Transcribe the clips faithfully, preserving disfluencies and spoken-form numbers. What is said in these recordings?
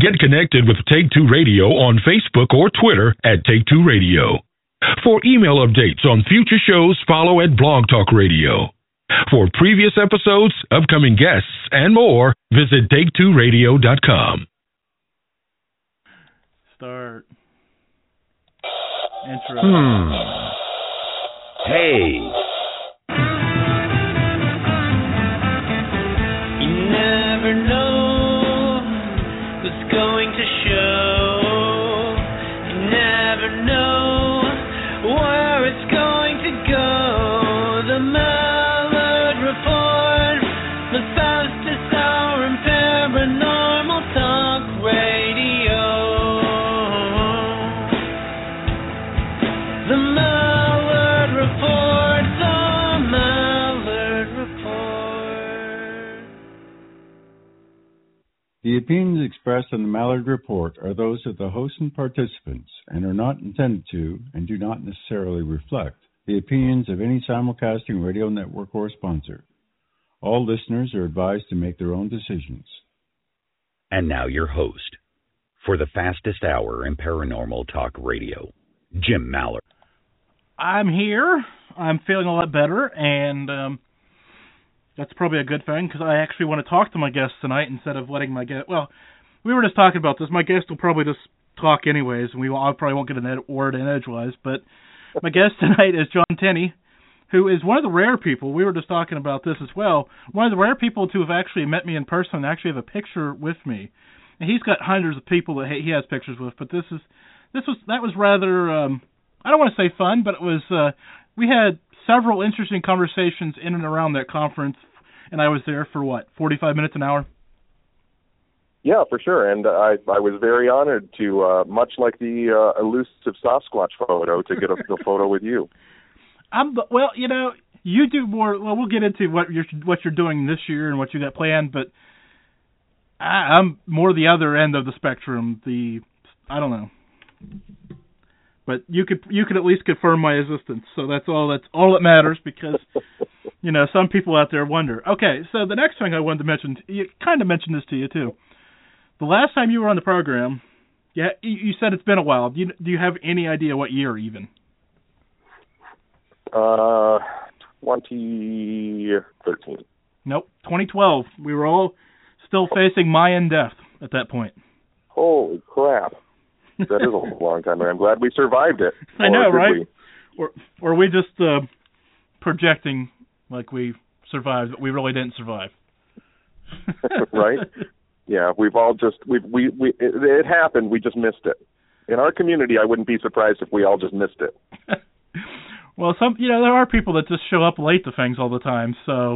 Get connected with Take Two Radio on Facebook or Twitter at Take Two Radio. For email updates on future shows, follow at Blog Talk Radio. For previous episodes, upcoming guests, and more, visit take two radio dot com. Start. Intro. Hmm. Hey. You never know what's going to show. You never know where it's going to go. The Mallard Report, the fastest hour in paranormal talk radio. The Mallard Report, the Mallard Report. The opinions expressed on the Mallard Report are those of the host and participants and are not intended to and do not necessarily reflect the opinions of any simulcasting radio network or sponsor. All listeners are advised to make their own decisions. And now your host for the fastest hour in paranormal talk radio, Jim Mallard. I'm here. I'm feeling a lot better, and um, that's probably a good thing, because I actually want to talk to my guest tonight instead of letting my guest... Well, we were just talking about this. My guest will probably just talk anyways, and we will, I probably won't get a word in edgewise, but my guest tonight is John Tenney, who is one of the rare people, we were just talking about this as well, one of the rare people to have actually met me in person and actually have a picture with me. And he's got hundreds of people that he has pictures with, but this is, this was, that was rather, um, I don't want to say fun, but it was, uh, we had several interesting conversations in and around that conference, and I was there for, what, forty-five minutes, an hour? Yeah, for sure, and I I was very honored to, uh, much like the uh, elusive Sasquatch photo, to get a, a photo with you. I'm well, you know, you do more. Well, we'll get into what you're what you're doing this year and what you got planned, but I, I'm more the other end of the spectrum. The I don't know, but you could you could at least confirm my existence. So that's all that's all that matters, because you know some people out there wonder. Okay, so the next thing I wanted to mention, you kind of mentioned this to you too. The last time you were on the program, yeah, you said it's been a while. Do you, do you have any idea what year even? Uh, twenty thirteen. Nope, twenty twelve. We were all still facing Mayan death at that point. Holy crap. That is a long time, and I'm glad we survived it. I know, right? We? Or, or are we just uh, projecting like we survived, but we really didn't survive? Right? Yeah, we've all just, we've, we, we, it, it happened, we just missed it. In our community, I wouldn't be surprised if we all just missed it. Well, some, you know, there are people that just show up late to things all the time, so.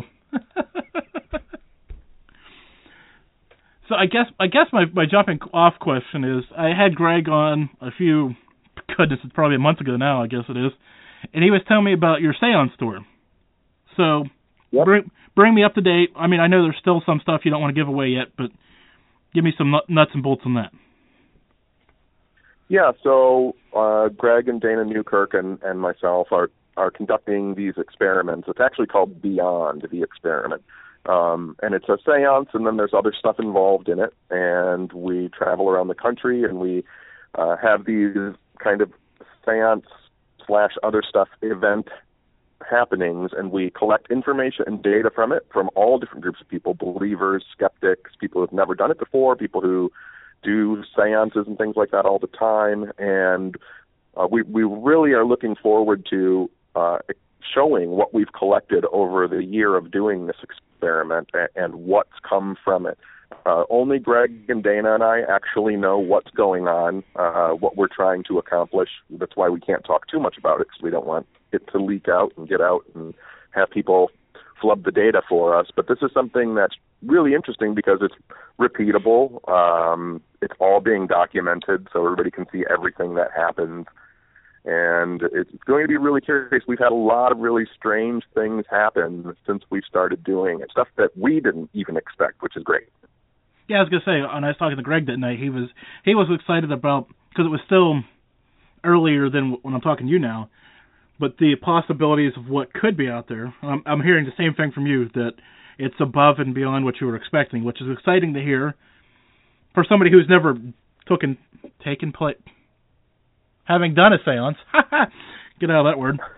So I guess, I guess my, my jumping off question is, I had Greg on a few, goodness, it's probably a month ago now, I guess it is, and he was telling me about your seance tour. So, yep. bring, bring me up to date. I mean, I know there's still some stuff you don't want to give away yet, but give me some nuts and bolts on that. Yeah, so uh, Greg and Dana Newkirk and, and myself are, are conducting these experiments. It's actually called Beyond the Experiment. Um, and it's a seance, and then there's other stuff involved in it. And we travel around the country, and we uh, have these kind of seance slash other stuff event happenings, and we collect information and data from it from all different groups of people, believers, skeptics, people who've never done it before, people who do seances and things like that all the time. And uh, we, we really are looking forward to uh, showing what we've collected over the year of doing this experiment and, and what's come from it. Uh, only Greg and Dana and I actually know what's going on, uh, what we're trying to accomplish. That's why we can't talk too much about it, because we don't want it to leak out and get out and have people flub the data for us. But this is something that's really interesting because it's repeatable. Um, it's all being documented, so everybody can see everything that happens. And it's going to be really curious. We've had a lot of really strange things happen since we started doing it, stuff that we didn't even expect, which is great. Yeah, I was going to say, when I was talking to Greg that night, he was he was excited about, because it was still earlier than when I'm talking to you now, but the possibilities of what could be out there. I'm, I'm hearing the same thing from you, that it's above and beyond what you were expecting, which is exciting to hear. for somebody who's never taken taken place, having done a seance. Get out of that word.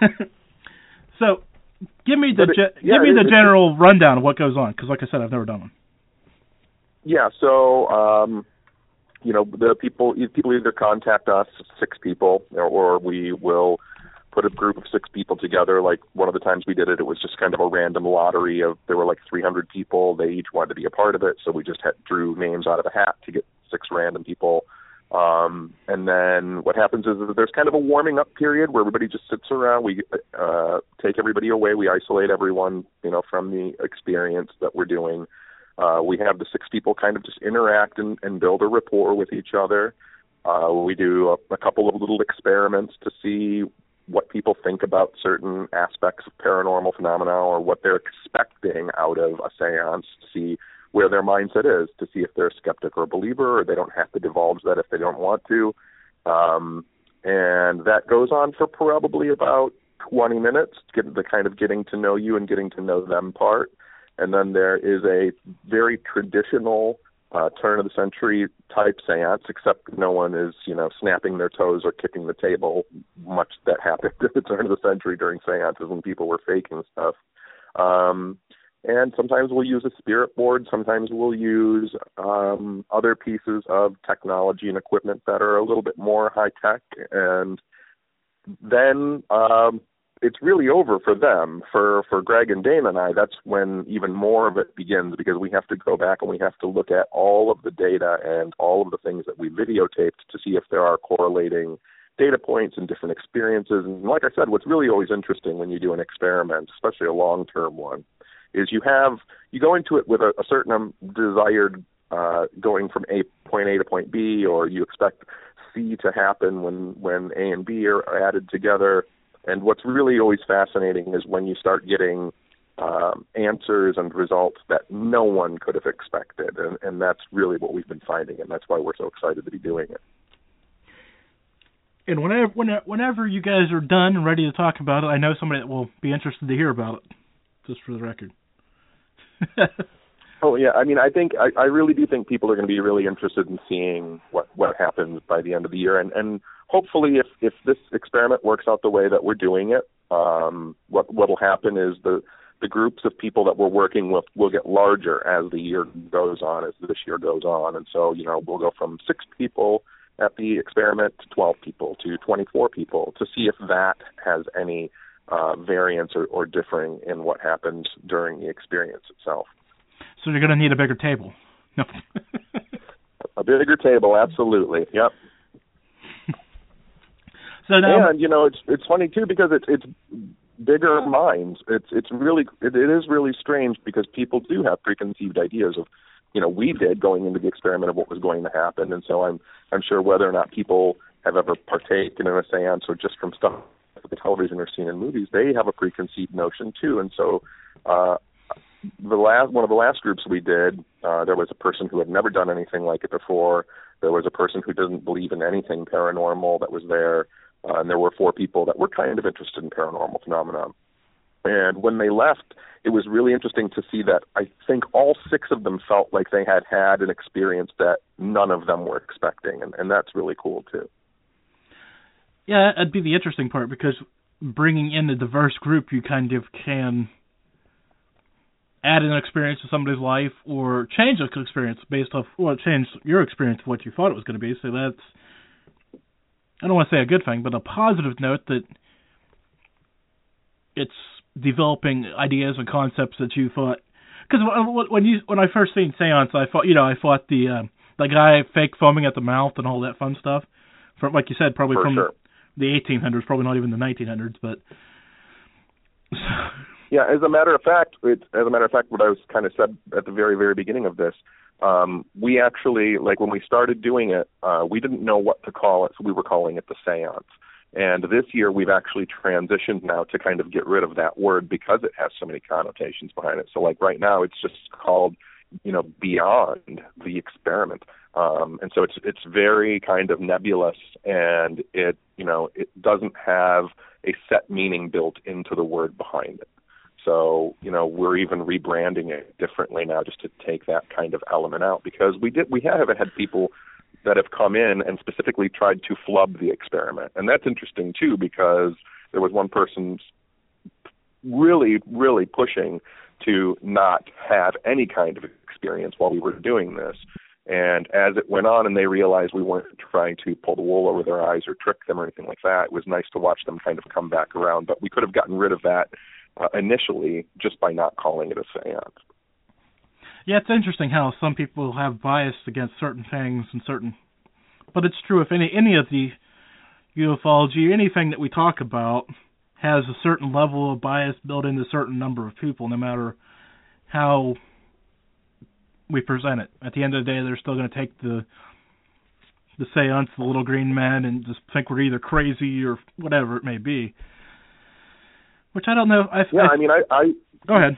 So, give me the it, ge- yeah, give me it, the it, general rundown of what goes on, because, like I said, I've never done one. Yeah. So, um, you know, the people people either contact us, six people, or, or we will put a group of six people together. Like one of the times we did it, it was just kind of a random lottery of, there were like three hundred people. They each wanted to be a part of it. So we just had, drew names out of a hat to get six random people. Um, and then what happens is that there's kind of a warming up period where everybody just sits around. We uh, take everybody away. We isolate everyone, you know, from the experience that we're doing. Uh, we have the six people kind of just interact and, and build a rapport with each other. Uh, we do a, a couple of little experiments to see what people think about certain aspects of paranormal phenomena or what they're expecting out of a seance, to see where their mindset is, to see if they're a skeptic or a believer, or they don't have to divulge that if they don't want to. Um, and that goes on for probably about twenty minutes, get the kind of getting to know you and getting to know them part. And then there is a very traditional uh, turn-of-the-century type seance, except no one is, you know, snapping their toes or kicking the table, much that happened at the turn of the century during seances when people were faking stuff. Um, and sometimes we'll use a spirit board. Sometimes we'll use um, other pieces of technology and equipment that are a little bit more high-tech. And then um, it's really over for them. For, for Greg and Dana and I, that's when even more of it begins, because we have to go back and we have to look at all of the data and all of the things that we videotaped to see if there are correlating data points and different experiences. And like I said, what's really always interesting when you do an experiment, especially a long-term one, is you have, you go into it with a, a certain um, desired uh, going from A point A to point B, or you expect C to happen when, when A and B are added together. And what's really always fascinating is when you start getting um, answers and results that no one could have expected. And, and that's really what we've been finding, and that's why we're so excited to be doing it. And whenever, whenever, whenever you guys are done and ready to talk about it, I know somebody that will be interested to hear about it, just for the record. Oh, yeah. I mean, I think, I, I really do think people are going to be really interested in seeing what, what happens by the end of the year. And, and hopefully if, if this experiment works out the way that we're doing it, um, what what will happen is the, the groups of people that we're working with will get larger as the year goes on, as this year goes on. And so, you know, we'll go from six people at the experiment to twelve people to twenty-four people to see if that has any uh, variance or, or differing in what happens during the experience itself. So you're going to need a bigger table. No. A bigger table, absolutely. Yep. So now, and you know, it's it's funny too, because it's it's bigger minds. It's it's really it, it is really strange, because people do have preconceived ideas of, you know, we did going into the experiment of what was going to happen. And so I'm I'm sure whether or not people have ever partaken in a seance or just from stuff the television or seen in movies, they have a preconceived notion too. And so uh, the last one of the last groups we did, uh, there was a person who had never done anything like it before. There was a person who didn't believe in anything paranormal that was there, uh, and there were four people that were kind of interested in paranormal phenomena. And when they left, it was really interesting to see that I think all six of them felt like they had had an experience that none of them were expecting, and, and that's really cool too. Yeah, that'd be the interesting part, because bringing in a diverse group, you kind of can add an experience to somebody's life or change the experience based off, well, change your experience of what you thought it was going to be. So that's, I don't want to say a good thing, but a positive note that it's developing ideas and concepts that you thought, because when you when I first seen Seance, I thought, you know, I thought the uh, the guy fake foaming at the mouth and all that fun stuff, from, like you said, probably For from sure. the eighteen hundreds, probably not even the nineteen hundreds, but. Yeah, as a matter of fact, it, as a matter of fact, what I was kind of said at the very, very beginning of this, um, we actually, like when we started doing it, uh, we didn't know what to call it, so we were calling it the Seance. And this year we've actually transitioned now to kind of get rid of that word because it has so many connotations behind it. So like right now it's just called, you know, Beyond the Experiment. Um, and so it's it's very kind of nebulous, and it, you know, it doesn't have a set meaning built into the word behind it. So, you know, we're even rebranding it differently now just to take that kind of element out, because we did we have had people that have come in and specifically tried to flub the experiment. And that's interesting too, because there was one person really, really pushing to not have any kind of experience while we were doing this. And as it went on and they realized we weren't trying to pull the wool over their eyes or trick them or anything like that, it was nice to watch them kind of come back around. But we could have gotten rid of that uh, initially just by not calling it a seance. Yeah, it's interesting how some people have bias against certain things and certain... But it's true, if any any of the ufology, anything that we talk about has a certain level of bias built into a certain number of people, no matter how we present it. At the end of the day, they're still going to take the the seance, the little green men, and just think we're either crazy or whatever it may be. Which I don't know. I, yeah, I, I mean, I, I... Go ahead.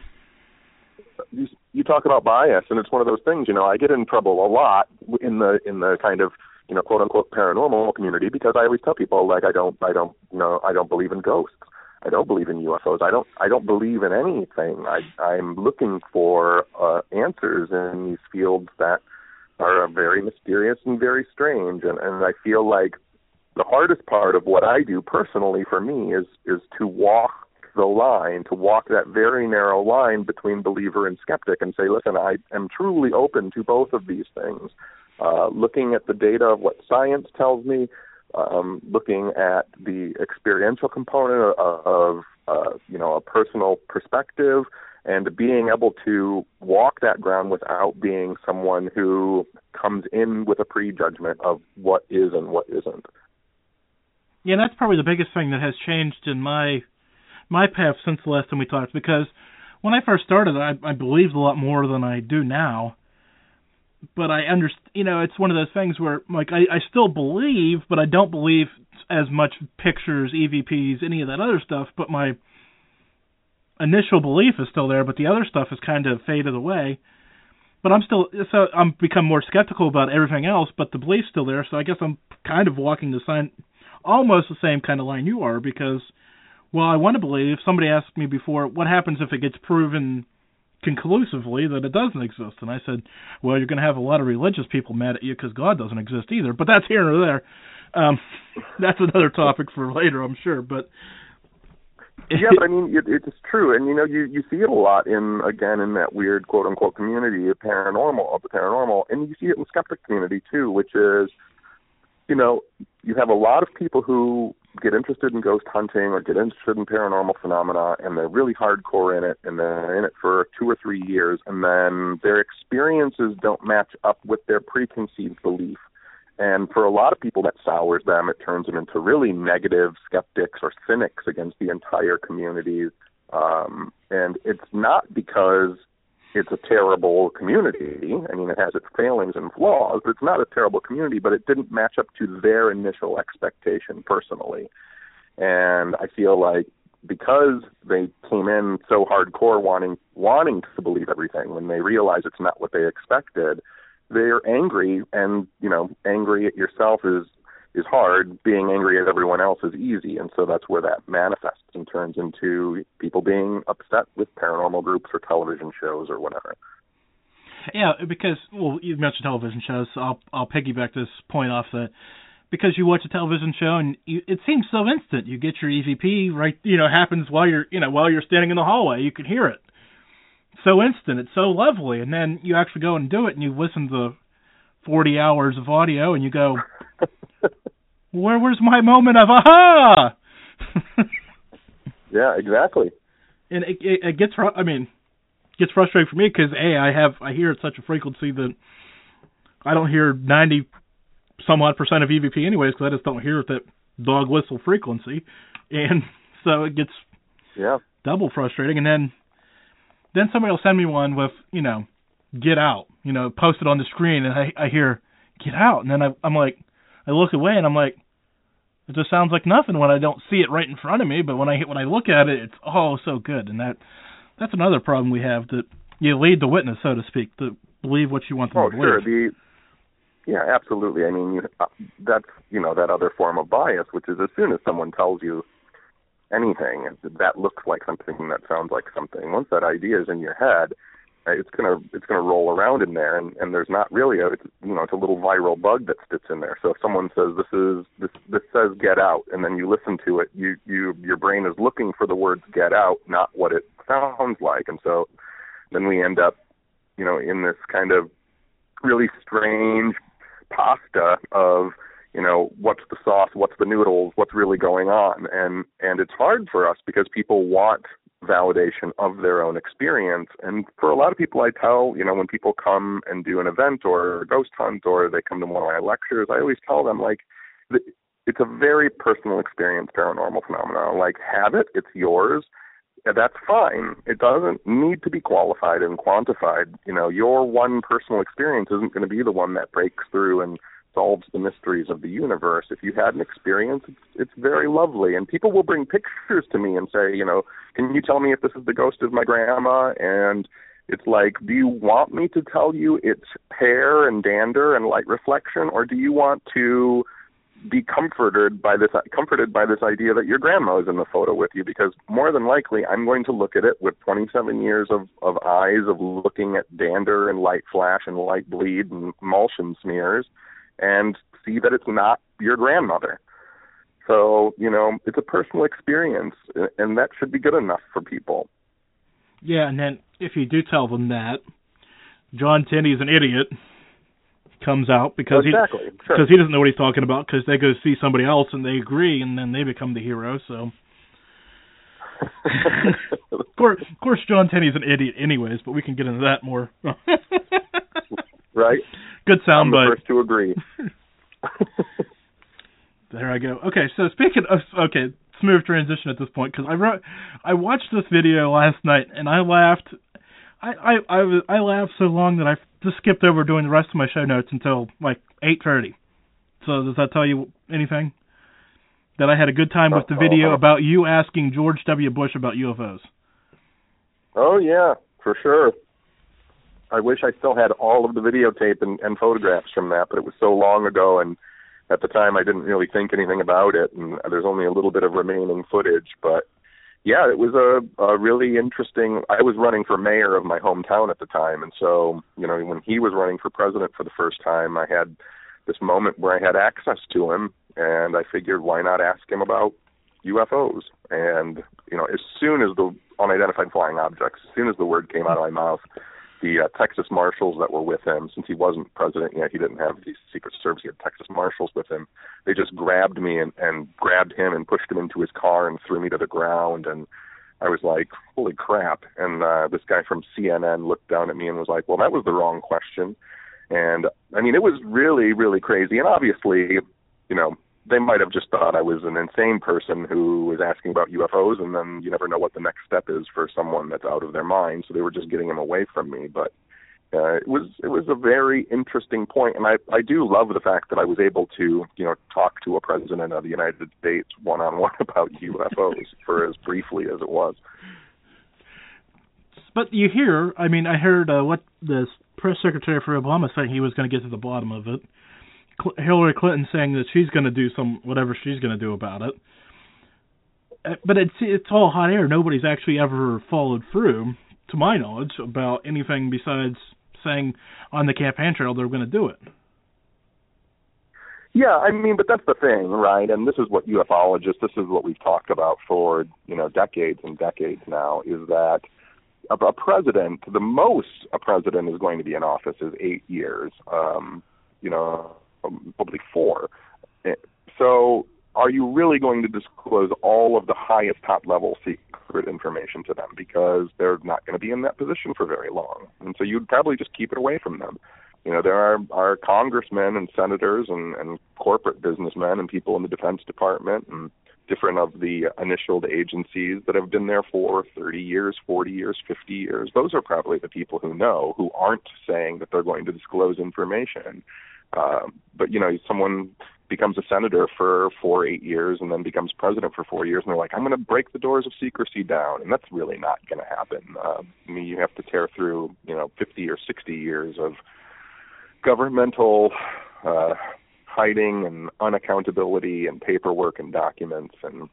You, you talk about bias, and it's one of those things, you know, I get in trouble a lot in the in the kind of, you know, quote unquote paranormal community, because I always tell people, like, I don't, I don't, you know, I don't believe in ghosts. I don't believe in U F Os. I don't, I don't believe in anything. I, I'm looking for uh, answers in these fields that are very mysterious and very strange. And, and I feel like the hardest part of what I do personally for me is, is to walk the line, to walk that very narrow line between believer and skeptic and say, listen, I am truly open to both of these things. Uh, looking at the data of what science tells me, um, looking at the experiential component of, of uh, you know, a personal perspective, and being able to walk that ground without being someone who comes in with a prejudgment of what is and what isn't. Yeah, that's probably the biggest thing that has changed in my my path since the last time we talked, because when I first started, I, I believed a lot more than I do now. But I understand, you know, it's one of those things where, like, I, I still believe, but I don't believe as much pictures, E V Ps, any of that other stuff, but my initial belief is still there, but the other stuff has kind of faded away. But I'm still, so I'm become more skeptical about everything else, but the belief's still there, so I guess I'm kind of walking the sign, almost the same kind of line you are, because, well, I want to believe, somebody asked me before, what happens if it gets proven conclusively that it doesn't exist? And I said, well, you're going to have a lot of religious people mad at you because God doesn't exist either, but that's here or there. Um, that's another topic for later, I'm sure, but... yeah, but I mean, it, it's true, and you know, you, you see it a lot in, again, in that weird quote-unquote community of paranormal, of the paranormal, and you see it in the skeptic community too, which is, you know, you have a lot of people who get interested in ghost hunting or get interested in paranormal phenomena, and they're really hardcore in it, and they're in it for two or three years, and then their experiences don't match up with their preconceived belief. And for a lot of people, that sours them. It turns them into really negative skeptics or cynics against the entire community. Um, and it's not because it's a terrible community. I mean, it has its failings and flaws, but it's not a terrible community, but it didn't match up to their initial expectation personally. And I feel like because they came in so hardcore wanting wanting to believe everything, when they realize it's not what they expected, they're angry, and, you know, angry at yourself is is hard. Being angry at everyone else is easy, and so that's where that manifests and turns into people being upset with paranormal groups or television shows or whatever. Yeah, because, well, you mentioned television shows, so I'll, I'll piggyback this point off that. Because you watch a television show and you, it seems so instant. You get your E V P right, you know, happens while you're, you know, while you're standing in the hallway. You can hear it. So instant, it's so lovely, and then you actually go and do it, and you listen to forty hours of audio, and you go, "Where, where's my moment of aha?" Yeah, exactly. And it, it, it gets, I mean, it gets frustrating for me because a, I have, I hear it such a frequency that I don't hear ninety some odd percent of E V P anyways, because I just don't hear it that dog whistle frequency, and so it gets yeah double frustrating, and then. Then somebody will send me one with, you know, get out, you know, posted on the screen, and I, I hear, get out. And then I, I'm like, I look away, and I'm like, it just sounds like nothing when I don't see it right in front of me. But when I when I look at it, it's, oh, so good. And that that's another problem we have, that you lead the witness, so to speak, to believe what you want them oh, to sure. believe. The, yeah, absolutely. I mean, you, uh, that's, you know, that other form of bias, which is as soon as someone tells you anything. That looks like something, that sounds like something. Once that idea is in your head, it's gonna it's gonna roll around in there, and, and there's not really a it's, you know it's a little viral bug that sits in there. So if someone says this is this this says get out, and then you listen to it, you you your brain is looking for the words get out, not what it sounds like, and so then we end up you know in this kind of really strange pasta of you know what's the sauce, what's the noodles, what's really going on, and and it's hard for us because people want validation of their own experience. And for a lot of people, I tell, you know, when people come and do an event or a ghost hunt or they come to one of my lectures, I always tell them, like, it's a very personal experience, paranormal phenomena. Like, have it, it's yours, and that's fine. It doesn't need to be qualified and quantified. You know, your one personal experience isn't going to be the one that breaks through and solves the mysteries of the universe. If you had an experience, it's, it's very lovely. And people will bring pictures to me and say, you know, can you tell me if this is the ghost of my grandma? And it's like, do you want me to tell you it's hair and dander and light reflection, or do you want to be comforted by this comforted by this idea that your grandma is in the photo with you? Because more than likely, I'm going to look at it with twenty-seven years of, of eyes of looking at dander and light flash and light bleed and emulsion smears, and see that it's not your grandmother. So, you know, it's a personal experience, and that should be good enough for people. Yeah, and then if you do tell them that, John Tenney's an idiot comes out because exactly. he sure. because he doesn't know what he's talking about, because they go see somebody else and they agree, and then they become the hero. So, of course, of course, John Tenney's an idiot, anyways. But we can get into that more. Right. Good soundbite. I'm the first to agree. There I go. Okay, so speaking of, okay, smooth transition at this point, because I wrote, I watched this video last night and I laughed. I I I, was, I laughed so long that I just skipped over doing the rest of my show notes until like eight thirty. So does that tell you anything? That I had a good time with the video about you asking George W. Bush about U F Os. Oh yeah, for sure. I wish I still had all of the videotape and, and photographs from that, but it was so long ago, and at the time I didn't really think anything about it, and there's only a little bit of remaining footage. But yeah, it was a, a really interesting. I was running for mayor of my hometown at the time, and so, you know, when he was running for president for the first time, I had this moment where I had access to him, and I figured, why not ask him about U F Os? And, you know, as soon as the unidentified flying objects, as soon as the word came out of my mouth, the uh, Texas Marshals that were with him, since he wasn't president yet, he didn't have the Secret Service, he had Texas Marshals with him. They just grabbed me and, and grabbed him and pushed him into his car and threw me to the ground. And I was like, holy crap. And uh, this guy from C N N looked down at me and was like, well, that was the wrong question. And, I mean, it was really, really crazy. And obviously, you know, they might have just thought I was an insane person who was asking about U F Os, and then you never know what the next step is for someone that's out of their mind. So they were just getting him away from me. But uh, it was it was a very interesting point, and I, I do love the fact that I was able to, you know, talk to a president of the United States one-on-one about U F Os for as briefly as it was. But you hear, I mean, I heard uh, what the press secretary for Obama saying he was going to get to the bottom of it. Hillary Clinton saying that she's going to do some whatever she's going to do about it, but it's it's all hot air. Nobody's actually ever followed through, to my knowledge, about anything besides saying on the campaign trail they're going to do it. Yeah, I mean, but that's the thing, right? And this is what ufologists, this is what we've talked about for, you know, decades and decades now, is that a, a president, the most a president is going to be in office is eight years. Um, you know. Probably four. So are you really going to disclose all of the highest top-level secret information to them? Because they're not going to be in that position for very long. And so you'd probably just keep it away from them. You know, there are, are congressmen and senators and, and corporate businessmen and people in the Defense Department and different of the initialed agencies that have been there for thirty years, forty years, fifty years. Those are probably the people who know, who aren't saying that they're going to disclose information. Uh, but, you know, someone becomes a senator for four, eight years and then becomes president for four years, and they're like, I'm going to break the doors of secrecy down. And that's really not going to happen. Uh, I mean, you have to tear through, you know, fifty or sixty years of governmental uh, hiding and unaccountability and paperwork and documents. And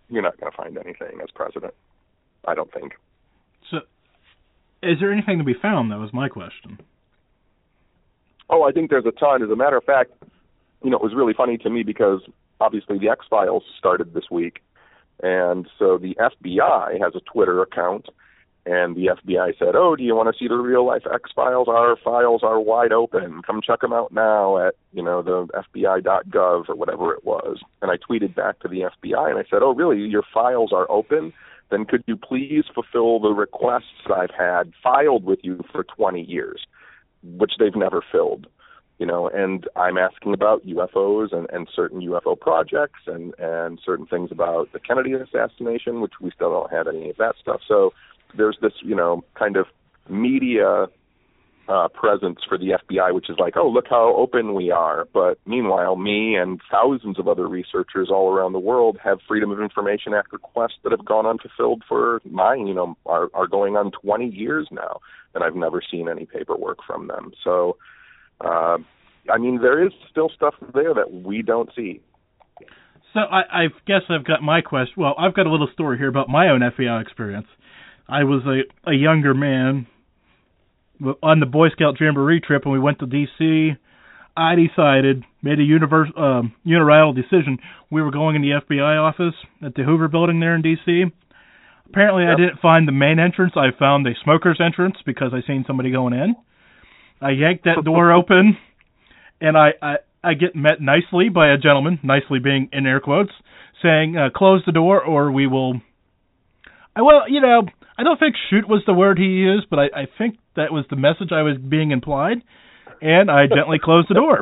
you're not going to find anything as president. I don't think. So, is there anything to be found, though, is my question. Oh, I think there's a ton. As a matter of fact, you know, it was really funny to me because obviously the X-Files started this week, and so the F B I has a Twitter account, and the F B I said, oh, do you want to see the real-life X-Files? Our files are wide open. Come check them out now at, you know, the F B I dot gov or whatever it was. And I tweeted back to the F B I, and I said, oh, really, your files are open? Then could you please fulfill the requests I've had filed with you for twenty years, which they've never filled, you know, and I'm asking about U F Os and, and certain U F O projects and, and certain things about the Kennedy assassination, which we still don't have any of that stuff. So there's this, you know, kind of media uh, presence for the F B I, which is like, oh, look how open we are. But meanwhile, me and thousands of other researchers all around the world have Freedom of Information Act requests that have gone unfulfilled for mine, you know, are, are going on twenty years now, and I've never seen any paperwork from them. So, uh, I mean, there is still stuff there that we don't see. So I, I guess I've got my question. Well, I've got a little story here about my own F B I experience. I was a, a younger man on the Boy Scout Jamboree trip, and we went to D C I decided, made a universe, um, unilateral decision. We were going in the F B I office at the Hoover Building there in D C Apparently, yep. I didn't find the main entrance. I found the smoker's entrance because I seen somebody going in. I yanked that door open, and I, I, I get met nicely by a gentleman, nicely being in air quotes, saying, uh, close the door or we will... I, well, you know, I don't think shoot was the word he used, but I, I think that was the message I was being implied, and I gently closed the door.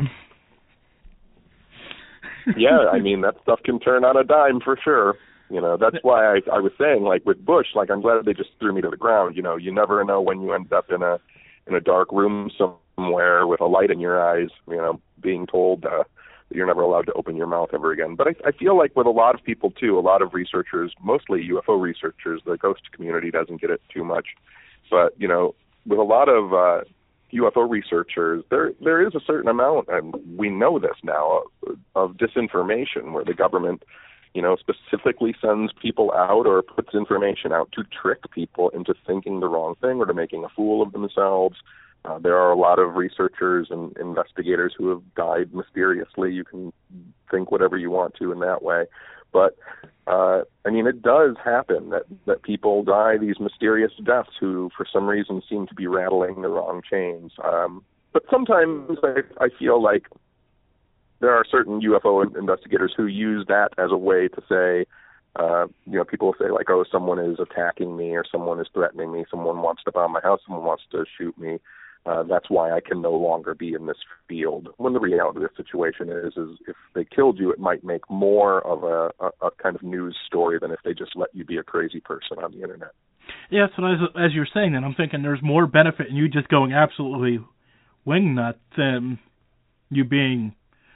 Yeah, I mean, that stuff can turn on a dime for sure. You know, that's why I, I was saying, like, with Bush, like, I'm glad they just threw me to the ground. You know, you never know when you end up in a in a dark room somewhere with a light in your eyes, you know, being told uh, that you're never allowed to open your mouth ever again. But I, I feel like with a lot of people, too, a lot of researchers, mostly U F O researchers, the ghost community doesn't get it too much. But, you know, with a lot of uh, U F O researchers, there there is a certain amount, and we know this now, of, of disinformation where the government, you know, specifically sends people out or puts information out to trick people into thinking the wrong thing or to making a fool of themselves. Uh, there are a lot of researchers and investigators who have died mysteriously. You can think whatever you want to in that way. But, uh, I mean, it does happen that, that people die these mysterious deaths who, for some reason, seem to be rattling the wrong chains. Um, but sometimes I, I feel like there are certain U F O investigators who use that as a way to say, uh, you know, people say like, oh, someone is attacking me or someone is threatening me, someone wants to bomb my house, someone wants to shoot me. Uh, that's why I can no longer be in this field. When the reality of the situation is, is if they killed you, it might make more of a, a, a kind of news story than if they just let you be a crazy person on the internet. Yeah, so as, as you're saying that, I'm thinking there's more benefit in you just going absolutely wingnut than you being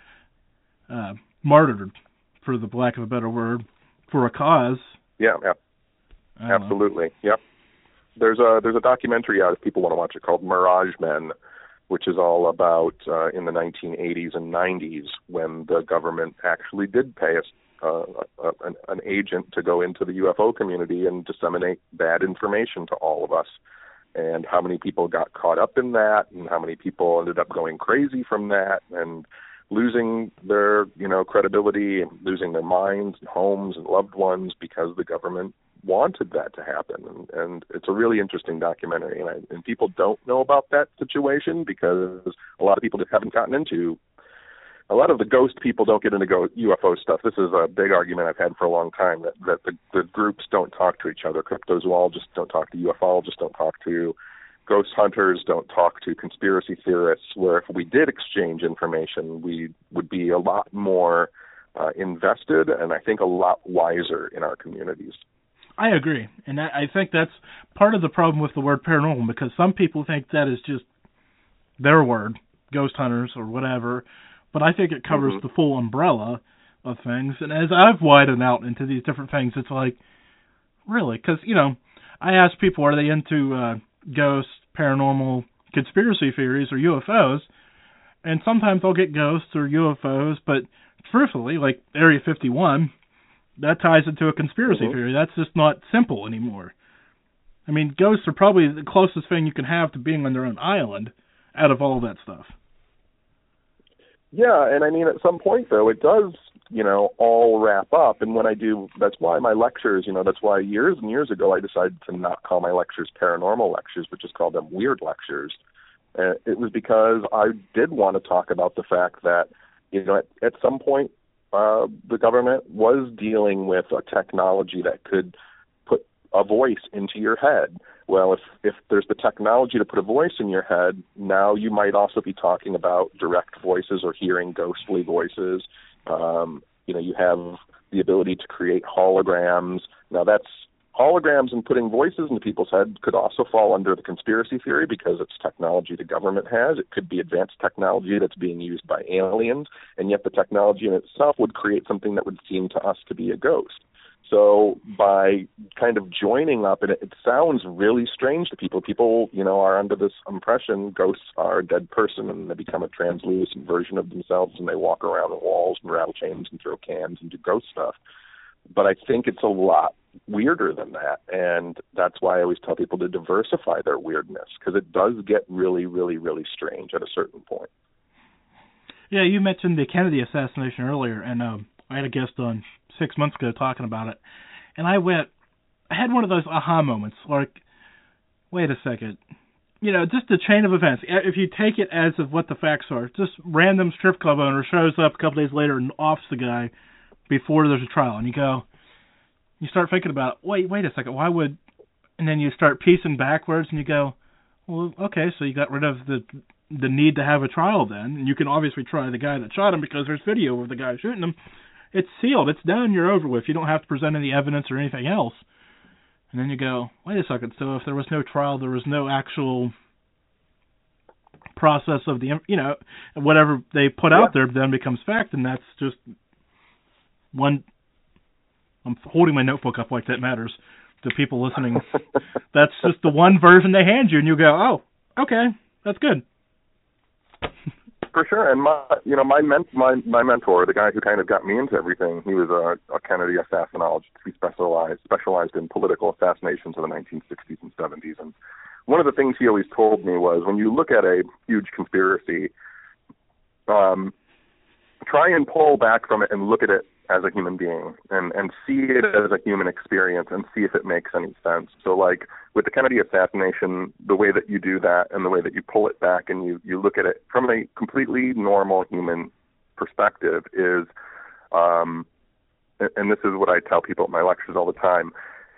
Uh, martyred, for the lack of a better word, for a cause. Yeah, yeah, absolutely. Know. Yep. There's a there's a documentary out if people want to watch it called Mirage Men, which is all about uh, in the nineteen eighties and nineties when the government actually did pay us uh, a, an, an agent to go into the U F O community and disseminate bad information to all of us, and how many people got caught up in that, and how many people ended up going crazy from that, and losing their, you know, credibility and losing their minds and homes and loved ones because the government wanted that to happen. And, and it's a really interesting documentary. And, I, and people don't know about that situation because a lot of people that haven't gotten into, a lot of the ghost people don't get into go U F O stuff. This is a big argument I've had for a long time, that, that the, the groups don't talk to each other. Cryptozoologists don't talk to U F O, just don't talk to ghost hunters, don't talk to conspiracy theorists, where if we did exchange information, we would be a lot more uh, invested and I think a lot wiser in our communities. I agree. And I think that's part of the problem with the word paranormal, because some people think that is just their word, ghost hunters or whatever, but I think it covers mm-hmm. the full umbrella of things. And as I've widened out into these different things, it's like, really? Because, you know, I ask people, are they into uh, ghosts, paranormal, conspiracy theories, or U F Os, and sometimes I'll get ghosts or U F Os, but truthfully, like Area fifty-one, that ties into a conspiracy mm-hmm. theory. That's just not simple anymore. I mean, ghosts are probably the closest thing you can have to being on their own island out of all that stuff. Yeah, and I mean, at some point, though, it does, you know, all wrap up. And when I do, that's why my lectures, you know, that's why years and years ago I decided to not call my lectures paranormal lectures, but just call them weird lectures. Uh, it was because I did want to talk about the fact that, you know, at, at some point, uh, the government was dealing with a technology that could put a voice into your head. Well, if, if there's the technology to put a voice in your head, now you might also be talking about direct voices or hearing ghostly voices. Um, you know, you have the ability to create holograms. Now, that's holograms and putting voices into people's head could also fall under the conspiracy theory because it's technology the government has. It could be advanced technology that's being used by aliens, and yet the technology in itself would create something that would seem to us to be a ghost. So by kind of joining up, and it, it sounds really strange to people. People, you know, are under this impression ghosts are a dead person and they become a translucent version of themselves and they walk around the walls and rattle chains and throw cans and do ghost stuff. But I think it's a lot weirder than that, and that's why I always tell people to diversify their weirdness, because it does get really, really, really strange at a certain point. Yeah, you mentioned the Kennedy assassination earlier, and um, I had a guest on six months ago talking about it, and I went, I had one of those aha moments, like, wait a second, you know, just the chain of events. If you take it as of what the facts are, just random strip club owner shows up a couple days later and offs the guy before there's a trial, and you go, you start thinking about, wait, wait a second, why would, and then you start piecing backwards, and you go, well, okay, so you got rid of the the need to have a trial then, and you can obviously try the guy that shot him because there's video of the guy shooting him. It's sealed, it's done, you're over with. You don't have to present any evidence or anything else. And then you go, wait a second, so if there was no trial, there was no actual process of the, you know, whatever they put yeah. out there then becomes fact, and that's just one. I'm holding my notebook up like that matters to people listening. That's just the one version they hand you, and you go, oh, okay, that's good. For sure, and my, you know, my, men- my my mentor, the guy who kind of got me into everything, he was a, a Kennedy assassinologist. He specialized specialized in political assassinations in the nineteen sixties and seventies. And one of the things he always told me was, when you look at a huge conspiracy, um, try and pull back from it and look at it as a human being and, and see it as a human experience and see if it makes any sense. So, like, with the Kennedy assassination, the way that you do that and the way that you pull it back and you, you look at it from a completely normal human perspective is, um, and, and this is what I tell people at my lectures all the time,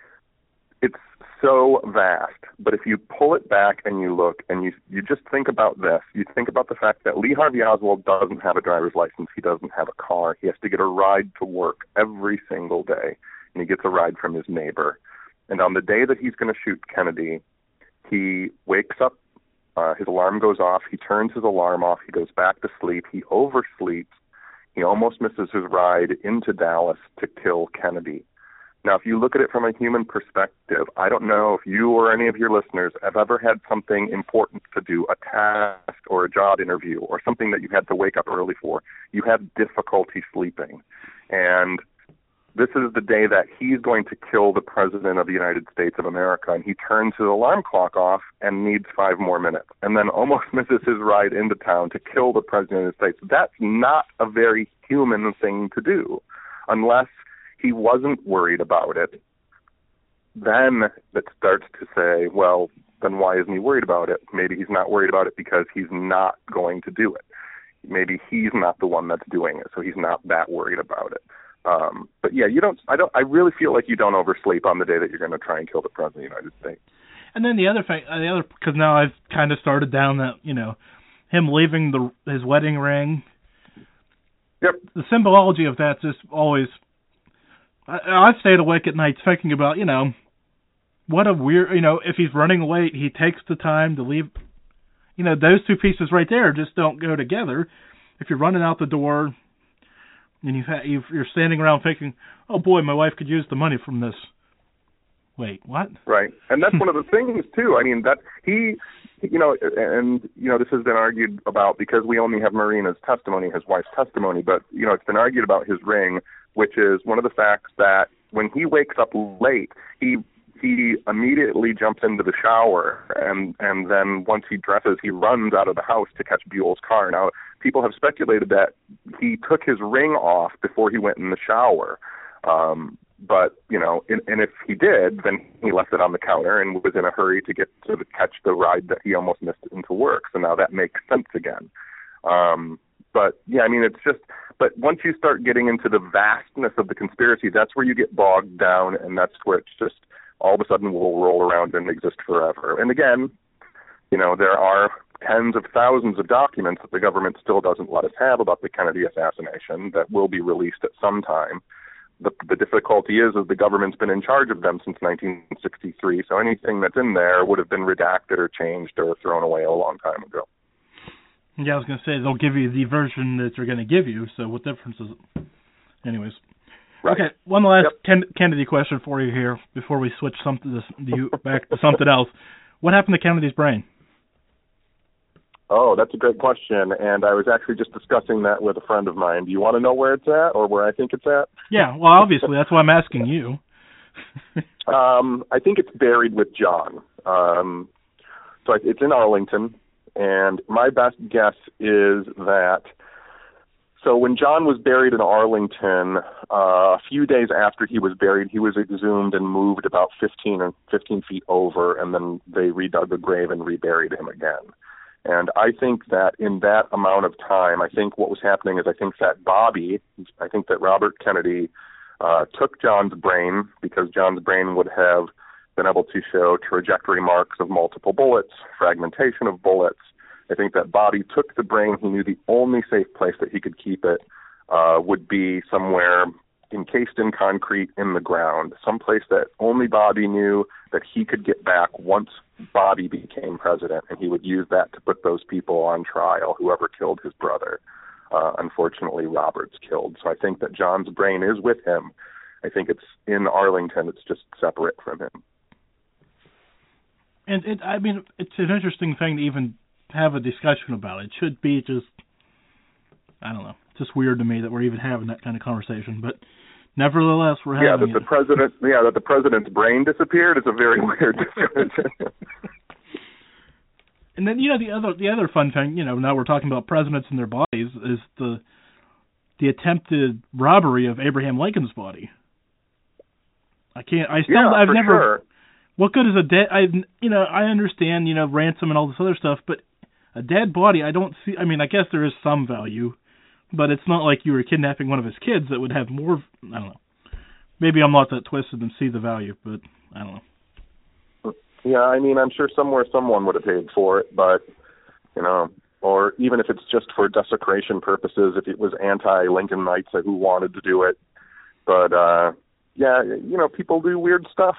it's so vast, but if you pull it back and you look and you you just think about this, you think about the fact that Lee Harvey Oswald doesn't have a driver's license, he doesn't have a car, he has to get a ride to work every single day, and he gets a ride from his neighbor. And on the day that he's going to shoot Kennedy, he wakes up, uh, his alarm goes off, he turns his alarm off, he goes back to sleep, he oversleeps, he almost misses his ride into Dallas to kill Kennedy. Now, if you look at it from a human perspective, I don't know if you or any of your listeners have ever had something important to do, a task or a job interview or something that you had to wake up early for. You have difficulty sleeping. And this is the day that he's going to kill the President of the United States of America, and he turns his alarm clock off and needs five more minutes, and then almost misses his ride into town to kill the President of the United States. That's not a very human thing to do, unless he wasn't worried about it. Then it starts to say, well, then why isn't he worried about it? Maybe he's not worried about it because he's not going to do it. Maybe he's not the one that's doing it, so he's not that worried about it. Um, but yeah, you don't. I don't. I really feel like you don't oversleep on the day that you're going to try and kill the President of the United States. And then the other thing, the other, because now I've kind of started down that, you know, him leaving the his wedding ring. Yep. The symbology of that's just always. I, I've stayed awake at night thinking about, you know, what a weird, you know, if he's running late, he takes the time to leave. You know, those two pieces right there just don't go together. If you're running out the door and you've had, you've, you're standing around thinking, oh boy, my wife could use the money from this. Wait, what? Right. And that's one of the things, too. I mean, that he, you know, and, you know, this has been argued about because we only have Marina's testimony, his wife's testimony, but, you know, it's been argued about his ring. which is one of the facts that when he wakes up late, he he immediately jumps into the shower, and, and then once he dresses, he runs out of the house to catch Buell's car. Now, people have speculated that he took his ring off before he went in the shower. Um, but, you know, and, and if he did, then he left it on the counter and was in a hurry to get to the, catch the ride that he almost missed into work. So now that makes sense again. Um, but, yeah, I mean, it's just, but once you start getting into the vastness of the conspiracy, that's where you get bogged down, and that's where it's just, all of a sudden will roll around and exist forever. And again, you know, there are tens of thousands of documents that the government still doesn't let us have about the Kennedy assassination that will be released at some time. The, the difficulty is, is the government's been in charge of them since nineteen sixty-three, so anything that's in there would have been redacted or changed or thrown away a long time ago. Yeah, I was going to say, they'll give you the version that they're going to give you, so what difference is it? Anyways. Right. Okay, one last Yep. Ken- Kennedy question for you here before we switch something to, you back to something else. What happened to Kennedy's brain? Oh, that's a great question, and I was actually just discussing that with a friend of mine. Do you want to know where it's at or where I think it's at? Yeah, well, obviously, that's why I'm asking you. um, I think it's buried with John. Um, so it's in Arlington, and my best guess is that So when John was buried in Arlington, uh, a few days after he was buried, he was exhumed and moved about fifteen or fifteen feet over, and then they redug the grave and reburied him again. And I think that in that amount of time, I think what was happening is I think that Bobby, I think that Robert Kennedy uh, took John's brain, because John's brain would have been able to show trajectory marks of multiple bullets, fragmentation of bullets. I think that Bobby took the brain. He knew the only safe place that he could keep it uh, would be somewhere encased in concrete in the ground, someplace that only Bobby knew that he could get back once Bobby became president, and he would use that to put those people on trial, whoever killed his brother. Uh, unfortunately, Robert's killed. So I think that John's brain is with him. I think it's in Arlington. It's just separate from him. And it, I mean, it's an interesting thing to even have a discussion about. It should be just, I don't know, just weird to me that we're even having that kind of conversation. But nevertheless, we're having yeah, that it. the president, yeah, that the president's brain disappeared is a very weird discussion. And then, you know, the other the other fun thing, you know, now we're talking about presidents and their bodies, is the the attempted robbery of Abraham Lincoln's body. I can't. I still. Yeah, I've for never. sure. What good is a dead? I you know I understand you know ransom and all this other stuff, but a dead body, I don't see. I mean, I guess there is some value, but it's not like you were kidnapping one of his kids that would have more. I don't know. Maybe I'm not that twisted and see the value, but I don't know. Yeah, I mean, I'm sure somewhere someone would have paid for it, but you know, or even if it's just for desecration purposes, if it was anti-Lincolnites who wanted to do it, but uh, yeah, you know, people do weird stuff.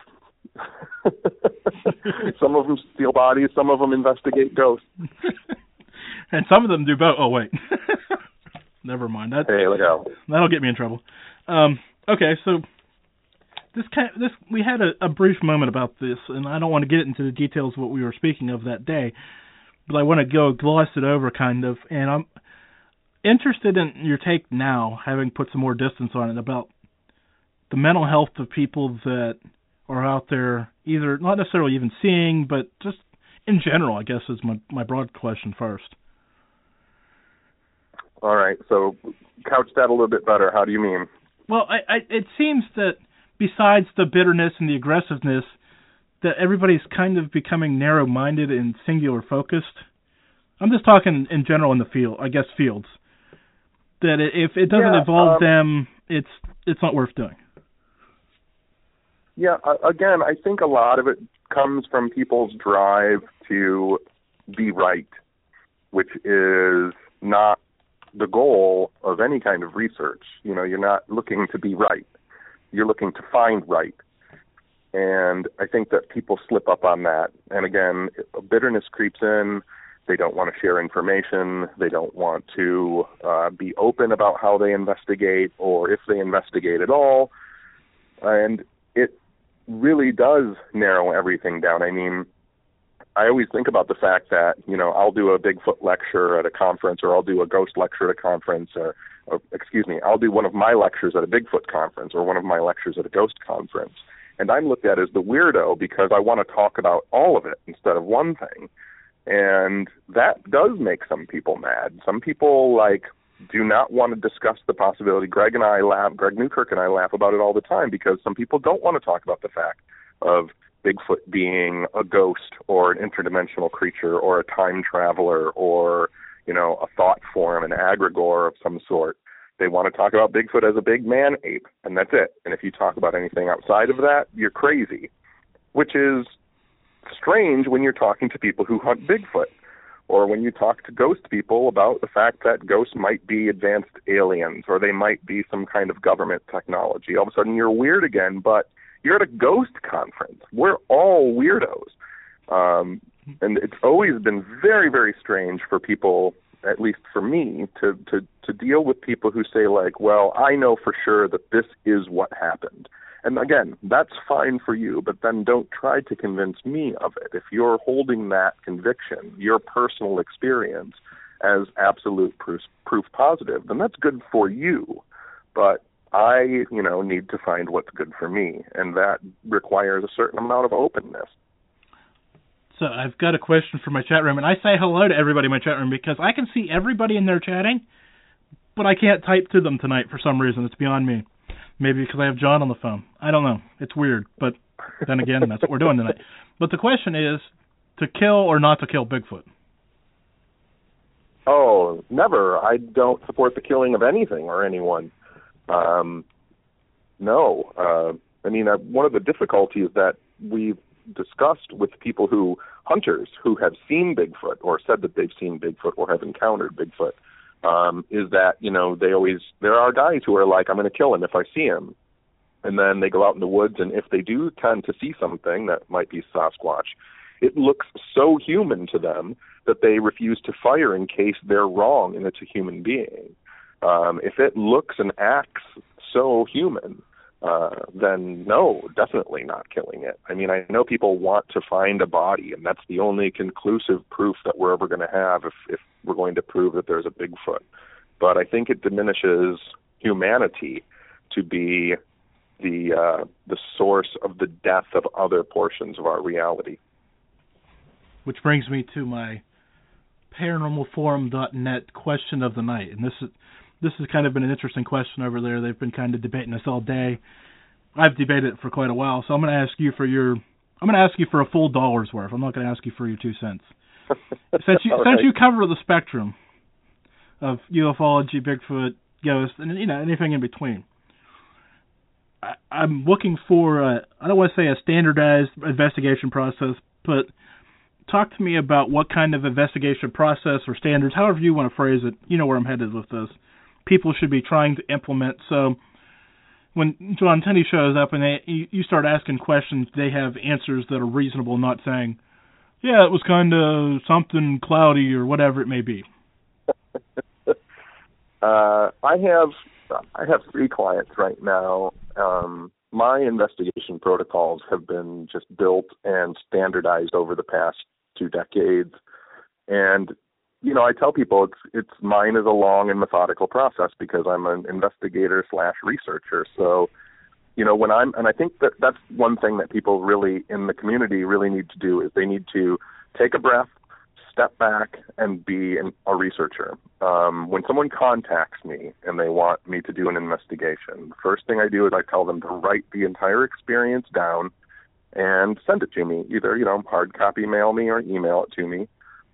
Some of them steal bodies, some of them investigate ghosts. And some of them do both. Oh, wait. Never mind. That, hey, look out. That'll get me in trouble. Um, okay, so this kind this we had a, a brief moment about this, and I don't want to get into the details of what we were speaking of that day, but I want to go gloss it over kind of, and I'm interested in your take now, having put some more distance on it, about the mental health of people that are out there, either not necessarily even seeing, but just in general, I guess, is my, my broad question first. All right, so couch that a little bit better. How do you mean? Well, I, I, it seems that besides the bitterness and the aggressiveness, that everybody's kind of becoming narrow-minded and singular-focused. I'm just talking in general in the field, I guess fields. That if it doesn't yeah, involve um, them, it's it's not worth doing. Yeah, uh, again, I think a lot of it comes from people's drive to be right, which is not the goal of any kind of research. You know, you're not looking to be right. You're looking to find right. And I think that people slip up on that. And again, bitterness creeps in. They don't want to share information. They don't want to uh, be open about how they investigate or if they investigate at all. And it really does narrow everything down. I mean, I always think about the fact that, you know, I'll do a Bigfoot lecture at a conference, or I'll do a ghost lecture at a conference, or or, excuse me, I'll do one of my lectures at a Bigfoot conference or one of my lectures at a ghost conference, and I'm looked at as the weirdo because I want to talk about all of it instead of one thing. And that does make some people mad. Some people, like, do not want to discuss the possibility. Greg and I laugh, Greg Newkirk and I laugh about it all the time because some people don't want to talk about the fact of Bigfoot being a ghost or an interdimensional creature or a time traveler or, you know, a thought form, an egregore of some sort. They want to talk about Bigfoot as a big man ape, and that's it. And if you talk about anything outside of that, you're crazy, which is strange when you're talking to people who hunt Bigfoot, or when you talk to ghost people about the fact that ghosts might be advanced aliens or they might be some kind of government technology. All of a sudden you're weird again, but you're at a ghost conference. We're all weirdos. Um, and it's always been very, very strange for people, at least for me, to, to, to deal with people who say, like, well, I know for sure that this is what happened. And again, that's fine for you, but then don't try to convince me of it. If you're holding that conviction, your personal experience, as absolute proof, proof positive, then that's good for you. But I, you know, need to find what's good for me, and that requires a certain amount of openness. So I've got a question for my chat room, and I say hello to everybody in my chat room because I can see everybody in there chatting, but I can't type to them tonight for some reason. It's beyond me. Maybe because I have John on the phone. I don't know. It's weird, but then again, that's what we're doing tonight. But the question is, to kill or not to kill Bigfoot? Oh, never. I don't support the killing of anything or anyone. Um, no. Uh, I mean, uh, one of the difficulties that we've discussed with people who, hunters who have seen Bigfoot or said that they've seen Bigfoot or have encountered Bigfoot, Um, is that, you know, they always, there are guys who are like, I'm going to kill him if I see him. And then they go out in the woods, and if they do tend to see something that might be Sasquatch, it looks so human to them that they refuse to fire in case they're wrong and it's a human being. Um, if it looks and acts so human, uh, then no, definitely not killing it. I mean, I know people want to find a body, and that's the only conclusive proof that we're ever going to have if, if we're going to prove that there's a Bigfoot. But I think it diminishes humanity to be the uh, the source of the death of other portions of our reality. Which brings me to my paranormal forum dot net question of the night, and this is this has kind of been an interesting question over there. They've been kind of debating this all day. I've debated it for quite a while, so I'm going to ask you for your I'm going to ask you for a full dollar's worth. I'm not going to ask you for your two cents. Since you right. since you cover the spectrum of ufology, Bigfoot, ghosts, and you know anything in between, I, I'm looking for a, I don't want to say a standardized investigation process, but talk to me about what kind of investigation process or standards, however you want to phrase it. You know where I'm headed with this. People should be trying to implement. So when John Tenney shows up and they, you start asking questions, they have answers that are reasonable, not saying, yeah, it was kind of something cloudy or whatever it may be. uh, I have I have three clients right now. Um, my investigation protocols have been just built and standardized over the past two decades. And, you know, I tell people it's it's mine is a long and methodical process because I'm an investigator slash researcher. So, you know, when I'm, and I think that that's one thing that people really in the community really need to do is they need to take a breath, step back, and be an, a researcher. Um, when someone contacts me and they want me to do an investigation, the first thing I do is I tell them to write the entire experience down and send it to me. Either, you know, hard copy mail me or email it to me.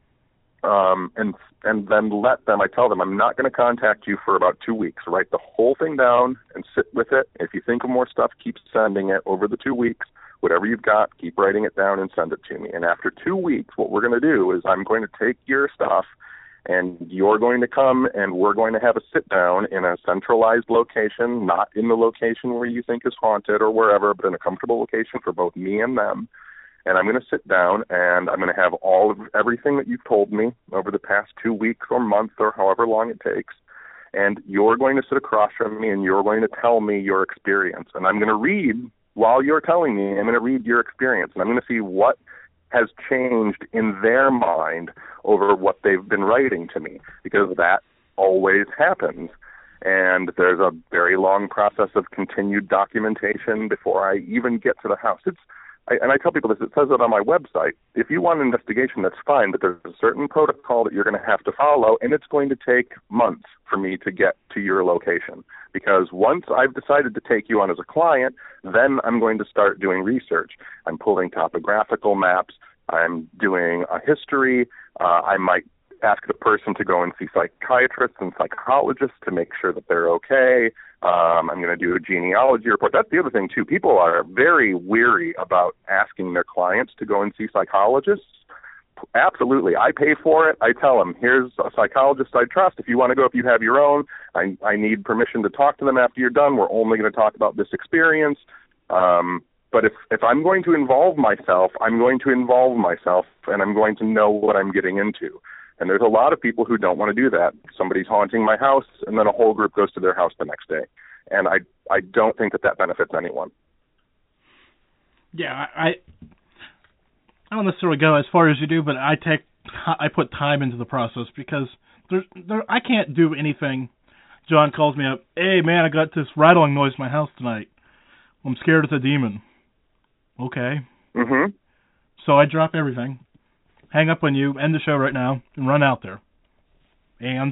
Um, and and then let them, I tell them, I'm not going to contact you for about two weeks. Write the whole thing down and sit with it. If you think of more stuff, keep sending it over the two weeks. Whatever you've got, keep writing it down and send it to me. And after two weeks, what we're going to do is I'm going to take your stuff and you're going to come and we're going to have a sit down in a centralized location, not in the location where you think is haunted or wherever, but in a comfortable location for both me and them. And I'm going to sit down and I'm going to have all of everything that you've told me over the past two weeks or month or however long it takes. And you're going to sit across from me and you're going to tell me your experience. And I'm going to read, while you're telling me, I'm going to read your experience. And I'm going to see what has changed in their mind over what they've been writing to me, because that always happens. and there's a very long process of continued documentation before I even get to the house. It's I, and I tell people this, it says it on my website. If you want an investigation, that's fine, but there's a certain protocol that you're going to have to follow, and it's going to take months for me to get to your location. Because once I've decided to take you on as a client, then I'm going to start doing research. I'm pulling topographical maps. I'm doing a history. Uh, I might ask the person to go and see psychiatrists and psychologists to make sure that they're okay. Um, I'm going to do a genealogy report. That's the other thing, too. People are very weary about asking their clients to go and see psychologists. Absolutely. I pay for it. I tell them, here's a psychologist I trust. If you want to go, if you have your own, I, I need permission to talk to them after you're done. We're only going to talk about this experience. Um, but if, if I'm going to involve myself, I'm going to involve myself, and I'm going to know what I'm getting into. And there's a lot of people who don't want to do that. Somebody's haunting my house, and then a whole group goes to their house the next day. And I I don't think that that benefits anyone. Yeah, I I don't necessarily go as far as you do, but I take I put time into the process because there's there I can't do anything. John calls me up, hey man, I got this rattling noise in my house tonight. I'm scared it's a demon. Okay. Mhm. So I drop everything, hang up on you, end the show right now, and run out there. And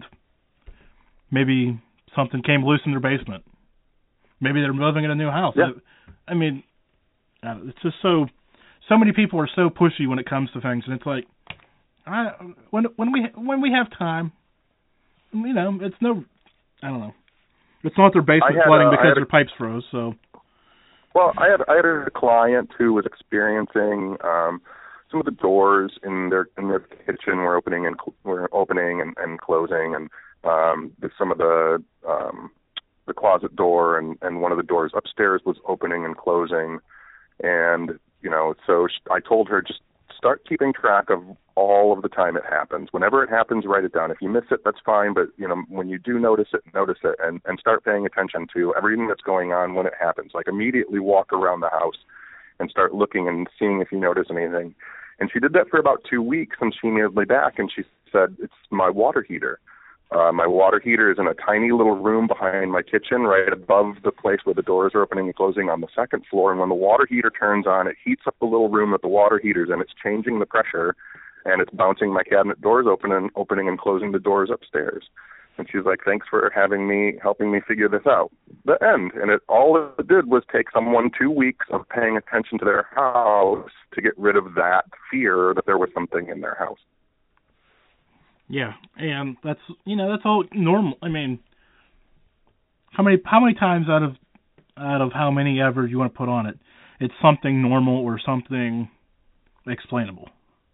maybe something came loose in their basement. Maybe they're moving in a new house. Yeah. I, I mean, uh, it's just so. So many people are so pushy when it comes to things, and it's like, I, when when we when we have time, you know, it's no, I don't know, it's not their basement flooding a, because their a, pipes froze. So. Well, I had I had a client who was experiencing. Um, Some of the doors in their in their kitchen were opening and were opening and, and closing, and um, some of the um, the closet door and, and one of the doors upstairs was opening and closing, and you know, so she, I told her just start keeping track of all of the time it happens. Whenever it happens, write it down. If you miss it, that's fine, but you know, when you do notice it, notice it, and, and start paying attention to everything that's going on when it happens. Like immediately walk around the house and start looking and seeing if you notice anything. And she did that for about two weeks, and she emailed me back, and she said, it's my water heater. Uh, my water heater is in a tiny little room behind my kitchen, right above the place where the doors are opening and closing on the second floor. And when the water heater turns on, it heats up the little room that the water heater's in. It's changing the pressure, and it's bouncing my cabinet doors open and opening and closing the doors upstairs. And she's like, thanks for having me, helping me figure this out. The end. And it all it did was take someone two weeks of paying attention to their house to get rid of that fear that there was something in their house. Yeah, and that's, you know, that's all normal. I mean, how many how many times out of out of how many ever you want to put on it, it's something normal or something explainable.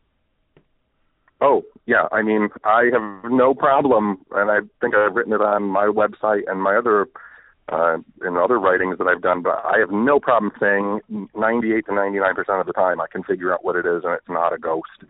Oh, yeah. I mean, I have no problem, and I think I've written it on my website and my other, uh, in other writings that I've done, but I have no problem saying ninety-eight to ninety-nine percent of the time I can figure out what it is, and it's not a ghost.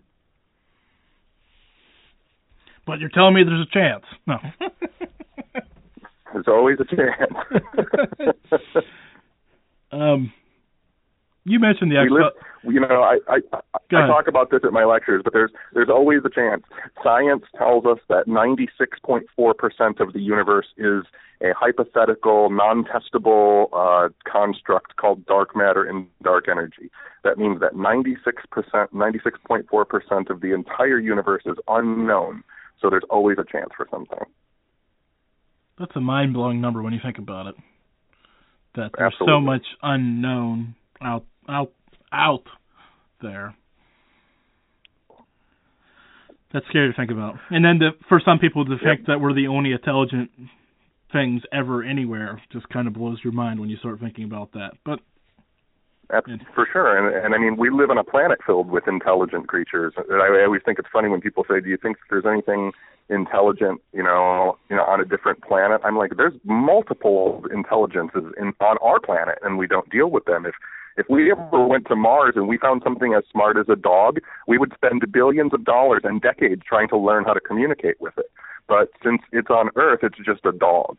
But you're telling me there's a chance. No. There's always a chance. um, you mentioned the actual... You know, I I, I talk about this at my lectures, but there's there's always a chance. Science tells us that ninety-six point four percent of the universe is a hypothetical, non-testable uh, construct called dark matter and dark energy. That means that ninety-six percent, ninety-six point four percent of the entire universe is unknown. So there's always a chance for something. That's a mind-blowing number when you think about it. That there's Absolutely. so much unknown out out out there. That's scary to think about. And then the, for some people to think yep. that we're the only intelligent things ever anywhere just kind of blows your mind when you start thinking about that. But That's for sure. And, and I mean, we live on a planet filled with intelligent creatures. I, I always think it's funny when people say, do you think there's anything intelligent, you know, you know, on a different planet? I'm like, there's multiple intelligences in, on our planet, and we don't deal with them. If if we ever went to Mars and we found something as smart as a dog, we would spend billions of dollars and decades trying to learn how to communicate with it. But since it's on Earth, it's just a dog.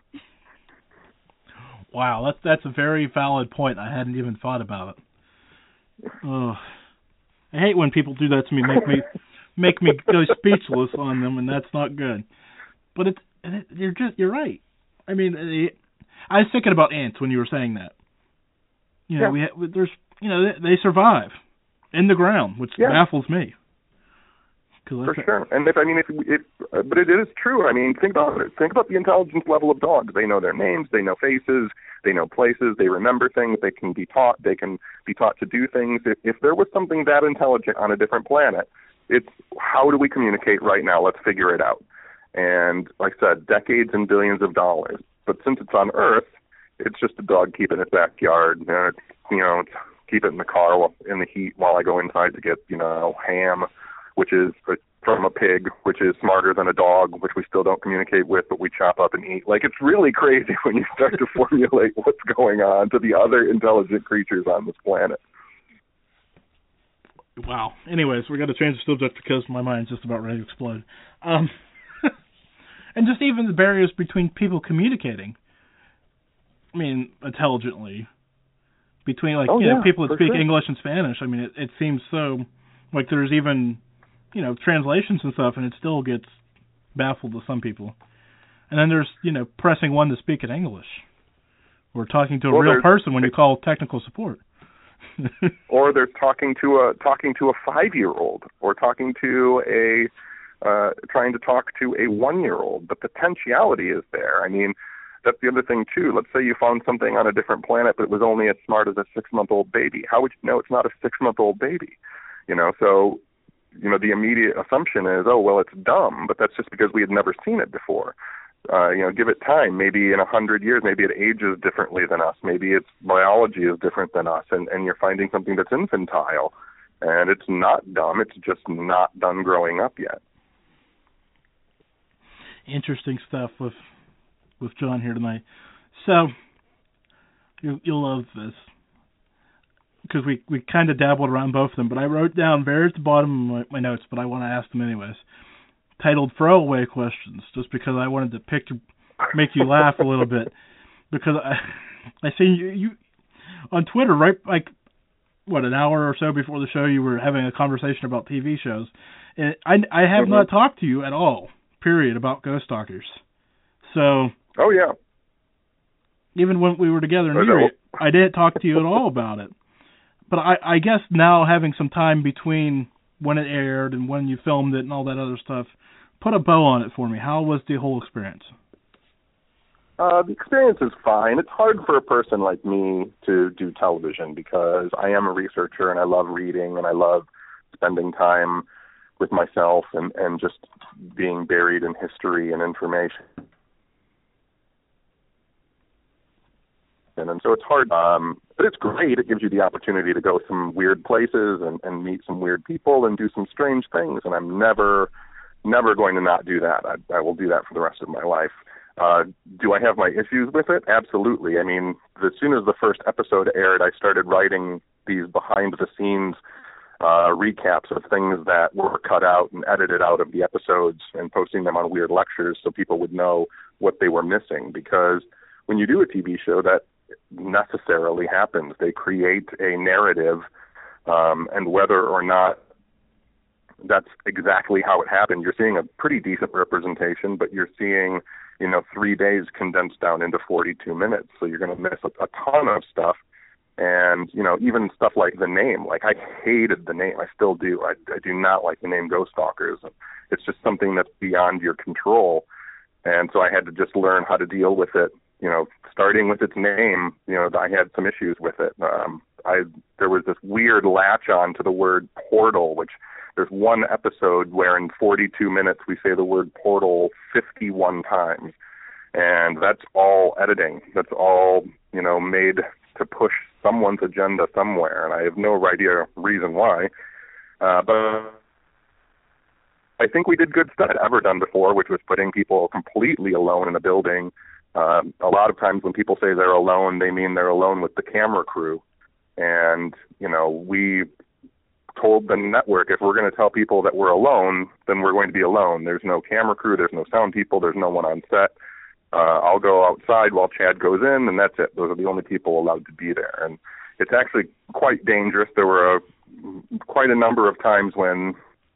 Wow, that's that's a very valid point. I hadn't even thought about it. Oh, I hate when people do that to me, make me make me go speechless on them, and that's not good. But it's it, you're just you're right. I mean, I was thinking about ants when you were saying that. You know, yeah. we there's you know they, they survive in the ground, which yeah. baffles me. For sure, and if I mean, if, if uh, but it is true. I mean, think about it. Think about the intelligence level of dogs. They know their names, they know faces, they know places, they remember things. They can be taught. They can be taught to do things. If, if there was something that intelligent on a different planet, it's how do we communicate right now? Let's figure it out. And like I said, decades and billions of dollars. But since it's on Earth, it's just a dog keep in its backyard. Uh, you know, keep it in the car while, in the heat while I go inside to get you know ham, which is from a pig, which is smarter than a dog, which we still don't communicate with, but we chop up and eat. Like, it's really crazy when you start to formulate what's going on to the other intelligent creatures on this planet. Wow. Anyways, we got to change the subject because my mind's just about ready to explode. Um, and just even the barriers between people communicating. I mean, intelligently. Between, like, oh, you yeah, know, people that speak sure. English and Spanish. I mean, it, it seems so, like, there's even, you know, translations and stuff, and it still gets baffled to some people. And then there's, you know, pressing one to speak in English. Or talking to a well, real person when you call technical support. Or they're talking to a talking to a five-year-old, or talking to a uh, trying to talk to a one-year-old. The potentiality is there. I mean, that's the other thing too. Let's say you found something on a different planet, but it was only as smart as a six-month-old baby. How would you know it's not a six-month-old baby? You know, so you know the immediate assumption is, oh well, it's dumb, but that's just because we had never seen it before. Uh, you know, give it time. Maybe in a hundred years, maybe it ages differently than us. Maybe its biology is different than us, and, and you're finding something that's infantile, and it's not dumb. It's just not done growing up yet. Interesting stuff with with John here tonight. So you, you'll love this because we we kind of dabbled around both of them, but I wrote down very at the bottom of my, my notes, but I want to ask them anyways. Titled Throwaway Questions, just because I wanted to pick make you laugh a little bit, because I I see you, you on Twitter, right, like what, an hour or so before the show, you were having a conversation about T V shows, and I I have mm-hmm. not talked to you at all, period, about Ghost Stalkers. So oh yeah, even when we were together in New York, I didn't talk to you at all about it. But I I guess now having some time between when it aired and when you filmed it and all that other stuff, put a bow on it for me. How was the whole experience? Uh, the experience is fine. It's hard for a person like me to do television because I am a researcher and I love reading and I love spending time with myself and, and just being buried in history and information. And, and so it's hard, um, but it's great. It gives you the opportunity to go some weird places and, and meet some weird people and do some strange things. And I'm never, never going to not do that. I, I will do that for the rest of my life. Uh, do I have my issues with it? Absolutely. I mean, as soon as the first episode aired, I started writing these behind-the-scenes uh, recaps of things that were cut out and edited out of the episodes and posting them on Weird Lectures so people would know what they were missing. Because when you do a T V show, that necessarily happens. They create a narrative, um, and whether or not that's exactly how it happened, you're seeing a pretty decent representation, but you're seeing, you know, three days condensed down into forty-two minutes. So you're going to miss a, a ton of stuff. And, you know, even stuff like the name, like I hated the name. I still do. I, I do not like the name Ghost Stalkers. It's just something that's beyond your control. And so I had to just learn how to deal with it. You know, starting with its name, you know, I had some issues with it. Um, I there was this weird latch on to the word portal, which there's one episode where in forty-two minutes we say the word portal fifty-one times. And that's all editing. That's all, you know, made to push someone's agenda somewhere. And I have no idea reason why. Uh, but I think we did good stuff I'd ever done before, which was putting people completely alone in a building. Um, a lot of times when people say they're alone, they mean they're alone with the camera crew. And, you know, we told the network, if we're going to tell people that we're alone, then we're going to be alone. There's no camera crew, there's no sound people, there's no one on set. Uh, I'll go outside while Chad goes in, and that's it. Those are the only people allowed to be there. And it's actually quite dangerous. There were a, quite a number of times when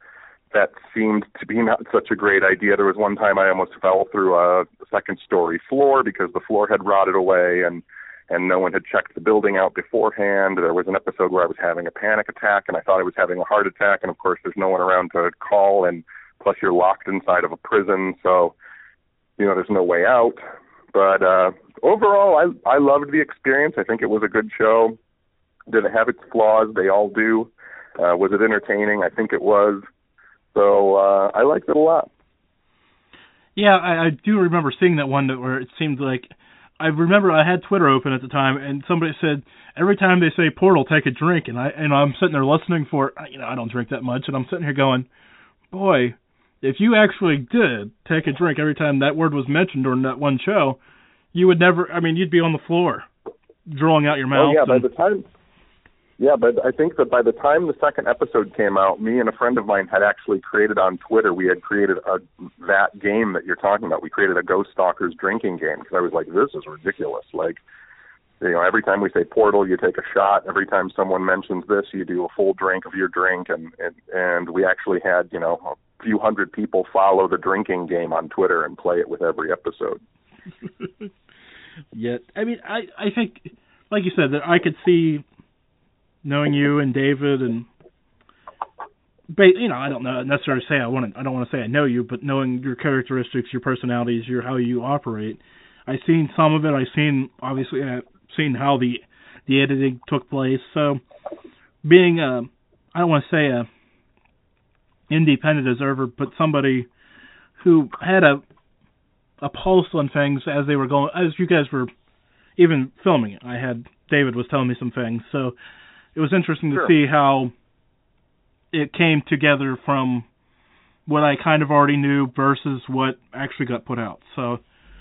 that seemed to be not such a great idea. There was one time I almost fell through a second-story floor because the floor had rotted away and, and no one had checked the building out beforehand. There was an episode where I was having a panic attack, and I thought I was having a heart attack, and of course there's no one around to call, and plus you're locked inside of a prison, so, you know, there's no way out. But uh, overall, I, I loved the experience. I think it was a good show. Did it have its flaws? They all do. Uh, was it entertaining? I think it was. So uh, I liked it a lot. Yeah, I, I do remember seeing that one where it seemed like, I remember I had Twitter open at the time, and somebody said, every time they say Portal, take a drink, and, I, and I'm sitting there listening for it. You know, I don't drink that much, and I'm sitting here going, boy, if you actually did take a drink every time that word was mentioned during that one show, you would never, I mean, you'd be on the floor, drawing out your mouth. Oh, yeah, and, by the time... Yeah, but I think that by the time the second episode came out, me and a friend of mine had actually created on Twitter, we had created a that game that you're talking about. We created a Ghost Stalkers drinking game because I was like, this is ridiculous. Like, you know, every time we say Portal, you take a shot. Every time someone mentions this, you do a full drink of your drink. And, and, and we actually had, you know, a few hundred people follow the drinking game on Twitter and play it with every episode. Yeah, I mean, I, I think, like you said, that I could see... knowing you and David, and you know, I don't know necessarily say I want to. I don't want to say I know you, but knowing your characteristics, your personalities, your how you operate, I've seen some of it. I've seen obviously I've seen how the the editing took place. So, being a, I don't want to say a independent observer, but somebody who had a a pulse on things as they were going, as you guys were even filming it. I had David was telling me some things, so. It was interesting to Sure. see how it came together from what I kind of already knew versus what actually got put out. So,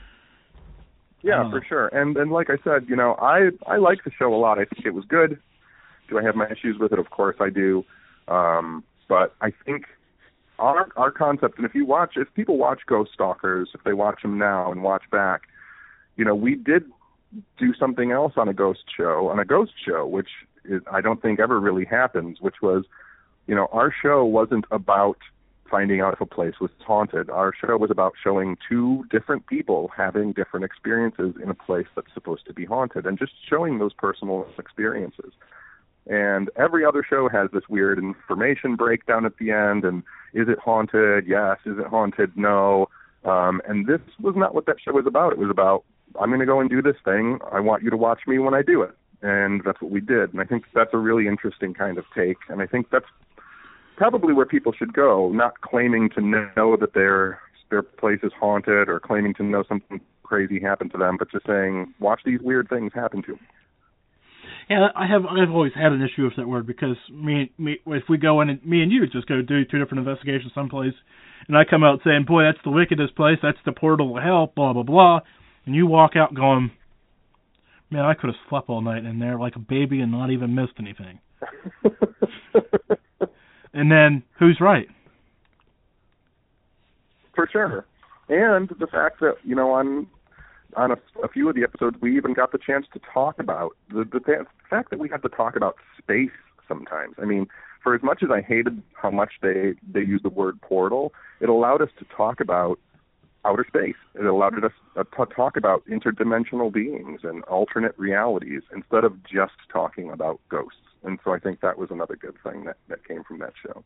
yeah, uh, for sure. And and like I said, you know, I I like the show a lot. I think it was good. Do I have my issues with it? Of course I do. Um, but I think our our concept, and if you watch, if people watch Ghost Stalkers, if they watch them now and watch back, you know, we did do something else on a ghost show, on a ghost show, which is, I don't think ever really happens, which was, you know, our show wasn't about finding out if a place was haunted. Our show was about showing two different people having different experiences in a place that's supposed to be haunted and just showing those personal experiences. And every other show has this weird information breakdown at the end, and is it haunted? Yes. Is it haunted? No. Um, and this was not what that show was about. It was about, I'm going to go and do this thing. I want you to watch me when I do it. And that's what we did. And I think that's a really interesting kind of take. And I think that's probably where people should go, not claiming to know that their their place is haunted or claiming to know something crazy happened to them, but just saying, watch these weird things happen to them. Yeah, I have I've always had an issue with that word because me me if we go in and me and you just go do two different investigations someplace, and I come out saying, boy, that's the wickedest place, that's the portal to hell, blah blah blah, and you walk out going, man, I could have slept all night in there like a baby and not even missed anything. And then, who's right? For sure. And the fact that, you know, on on a, a few of the episodes, we even got the chance to talk about, the, the, the fact that we got to talk about space sometimes. I mean, for as much as I hated how much they, they used the word portal, it allowed us to talk about outer space. It allowed us to talk about interdimensional beings and alternate realities instead of just talking about ghosts. And so I think that was another good thing that, that came from that show.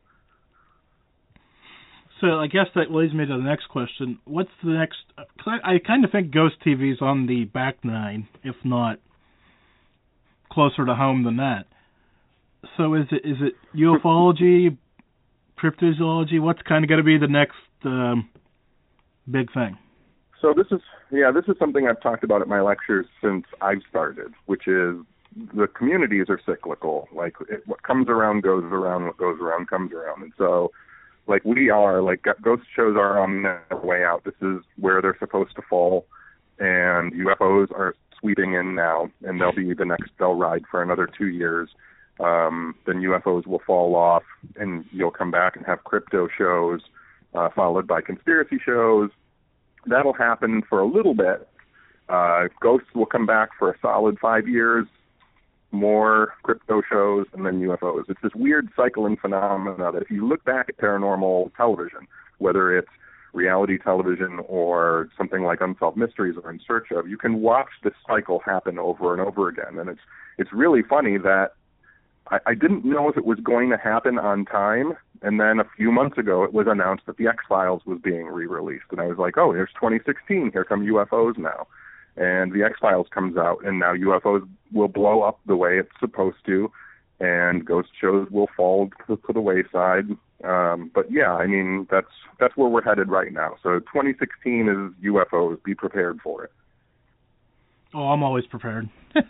So I guess that leads me to the next question. What's the next... Cause I, I kind of think Ghost T V is on the back nine, if not closer to home than that. So is it is it ufology, cryptozoology? What's kind of going to be the next um, big thing? So this is, yeah, this is something I've talked about at my lectures since I've started, which is the communities are cyclical. Like, it, what comes around goes around, what goes around comes around. And so, like, we are, like, ghost shows are on their way out. This is where they're supposed to fall, and U F Os are sweeping in now, and they'll be the next, they'll ride for another two years. Um, then U F Os will fall off, and you'll come back and have crypto shows, uh, followed by conspiracy shows. That'll happen for a little bit. Uh, ghosts will come back for a solid five years, more crypto shows, and then U F Os. It's this weird cycling phenomena that if you look back at paranormal television, whether it's reality television or something like Unsolved Mysteries or In Search Of, you can watch this cycle happen over and over again. And it's it's really funny that I, I didn't know if it was going to happen on time, and then a few months ago it was announced that the X-Files was being re-released. And I was like, oh, here's twenty sixteen, here come U F Os now. And the X-Files comes out, and now U F Os will blow up the way it's supposed to, and ghost shows will fall to, to the wayside. Um, but yeah, I mean, that's that's where we're headed right now. So twenty sixteen is U F Os. Be prepared for it. Oh, I'm always prepared.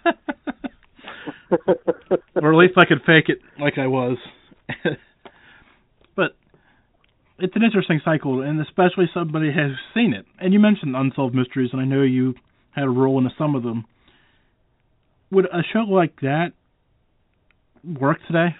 Or at least I could fake it like I was. But it's an interesting cycle, and especially somebody has seen it. And you mentioned Unsolved Mysteries, and I know you had a role in some of them. Would a show like that work today?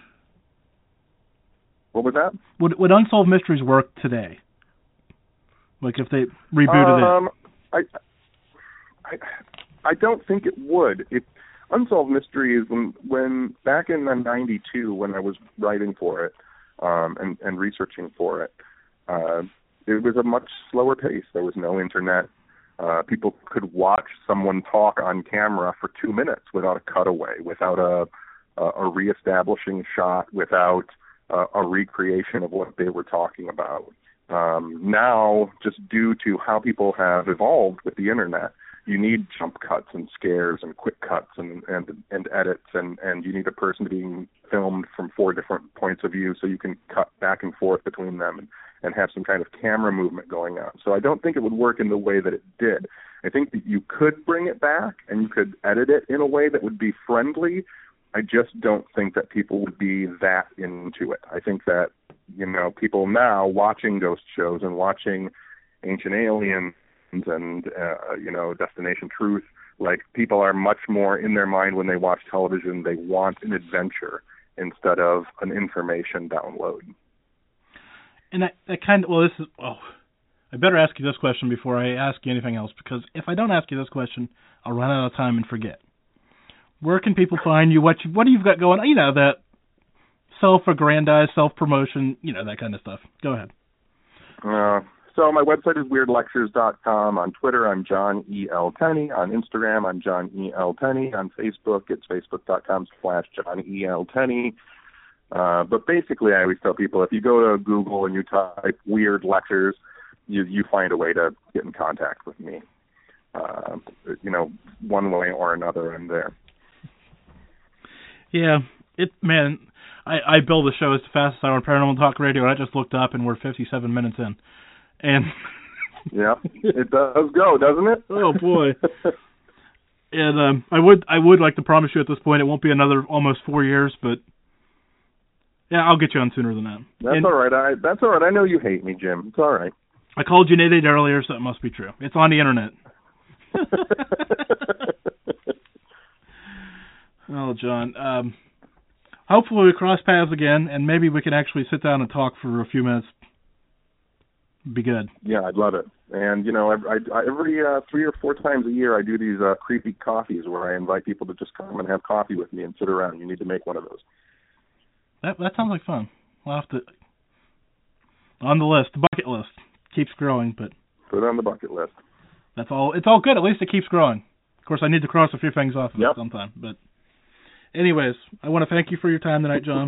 What was that? Would would Unsolved Mysteries work today? Like if they rebooted um, it? I, I, I don't think it would. It, Unsolved Mysteries, when, when back in ninety-two, when I was writing for it um, and, and researching for it, uh, it was a much slower pace. There was no internet. Uh, people could watch someone talk on camera for two minutes without a cutaway, without a, a, a reestablishing shot, without uh, a recreation of what they were talking about. Um, now, just due to how people have evolved with the internet, you need jump cuts and scares and quick cuts and, and, and edits, and, and you need a person being filmed from four different points of view so you can cut back and forth between them and, and have some kind of camera movement going on. So I don't think it would work in the way that it did. I think that you could bring it back and you could edit it in a way that would be friendly. I just don't think that people would be that into it. I think that, you know, people now watching ghost shows and watching Ancient Aliens and, uh, you know, Destination Truth, like, people are much more in their mind when they watch television. They want an adventure instead of an information download. And that, that kind of, well, this is, oh, I better ask you this question before I ask you anything else, because if I don't ask you this question, I'll run out of time and forget. Where can people find you? What you, what do you've got going? You know, that self-aggrandize, self-promotion, you know, that kind of stuff. Go ahead. Uh, so my website is weird lectures dot com. On Twitter, I'm John E. L. Tenney. On Instagram, I'm John E. L. Tenney. On Facebook, it's facebook dot com slash John E. L. Tenney. Uh, but basically, I always tell people, if you go to Google and you type Weird Lectures, you, you find a way to get in contact with me. Uh, you know, one way or another, I'm there. Yeah, it man, I, I build the show as the fastest hour on Paranormal Talk Radio, and I just looked up and we're fifty-seven minutes in. And yeah, it does go, doesn't it? Oh boy. And um, I would I would like to promise you at this point it won't be another almost four years, but yeah, I'll get you on sooner than that. That's and all right. I that's all right. I know you hate me, Jim. It's all right. I called you an idiot earlier, so it must be true. It's on the internet. Oh, John. Um, hopefully we cross paths again, and maybe we can actually sit down and talk for a few minutes. Be good. Yeah, I'd love it. And, you know, I, I, every uh, three or four times a year I do these uh, creepy coffees where I invite people to just come and have coffee with me and sit around. You need to make one of those. That that sounds like fun. We'll have to... On the list, the bucket list. Keeps growing, but... Put it on the bucket list. That's all. It's all good. At least it keeps growing. Of course, I need to cross a few things off of yep. it sometime. But anyways, I want to thank you for your time tonight, John.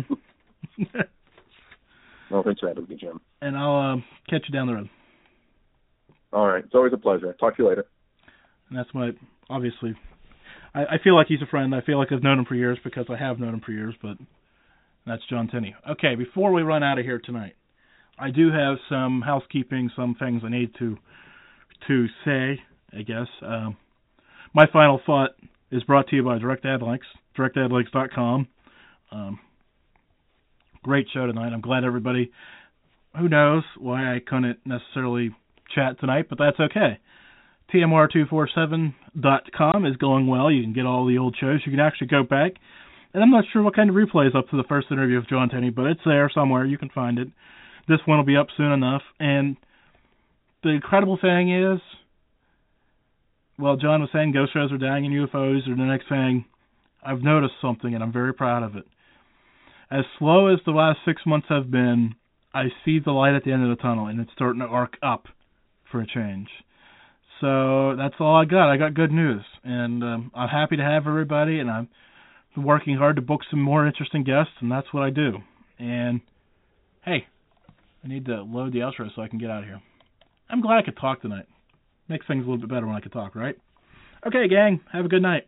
Well, thanks for having me, Jim. And I'll uh, catch you down the road. All right. It's always a pleasure. Talk to you later. And that's my, obviously, I, I feel like he's a friend. I feel like I've known him for years because I have known him for years, but that's John Tenney. Okay, before we run out of here tonight, I do have some housekeeping, some things I need to to say, I guess. Um, my final thought is brought to you by Direct Ad Links, direct ad links dot com. Um, great show tonight. I'm glad everybody, who knows why I couldn't necessarily chat tonight, but that's okay. T M R two forty-seven dot com is going well. You can get all the old shows. You can actually go back, and I'm not sure what kind of replay is up to the first interview with John Tenney, but it's there somewhere. You can find it. This one will be up soon enough, and the incredible thing is, well, John was saying ghost shows are dying and U F Os are the next thing. I've noticed something, and I'm very proud of it. As slow as the last six months have been, I see the light at the end of the tunnel, and it's starting to arc up for a change. So that's all I got. I got good news, and um, I'm happy to have everybody, and I'm working hard to book some more interesting guests, and that's what I do. And, hey, I need to load the outro so I can get out of here. I'm glad I could talk tonight. Makes things a little bit better when I can talk, right? Okay, gang, have a good night.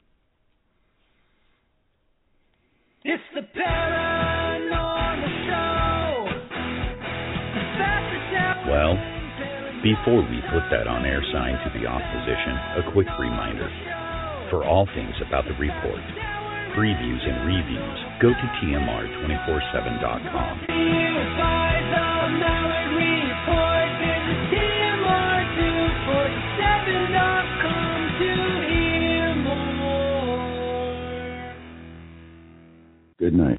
It's the Paranormal Show. Well, before we put that on-air sign to the opposition, a quick reminder. For all things about the report, previews and reviews, go to T M R two four seven dot com. Good night.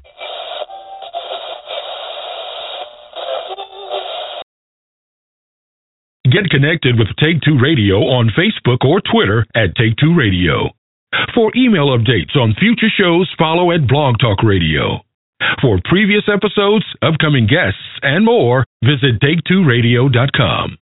Get connected with Take Two Radio on Facebook or Twitter at Take Two Radio. For email updates on future shows, follow at Blog Talk Radio. For previous episodes, upcoming guests, and more, visit take two radio dot com.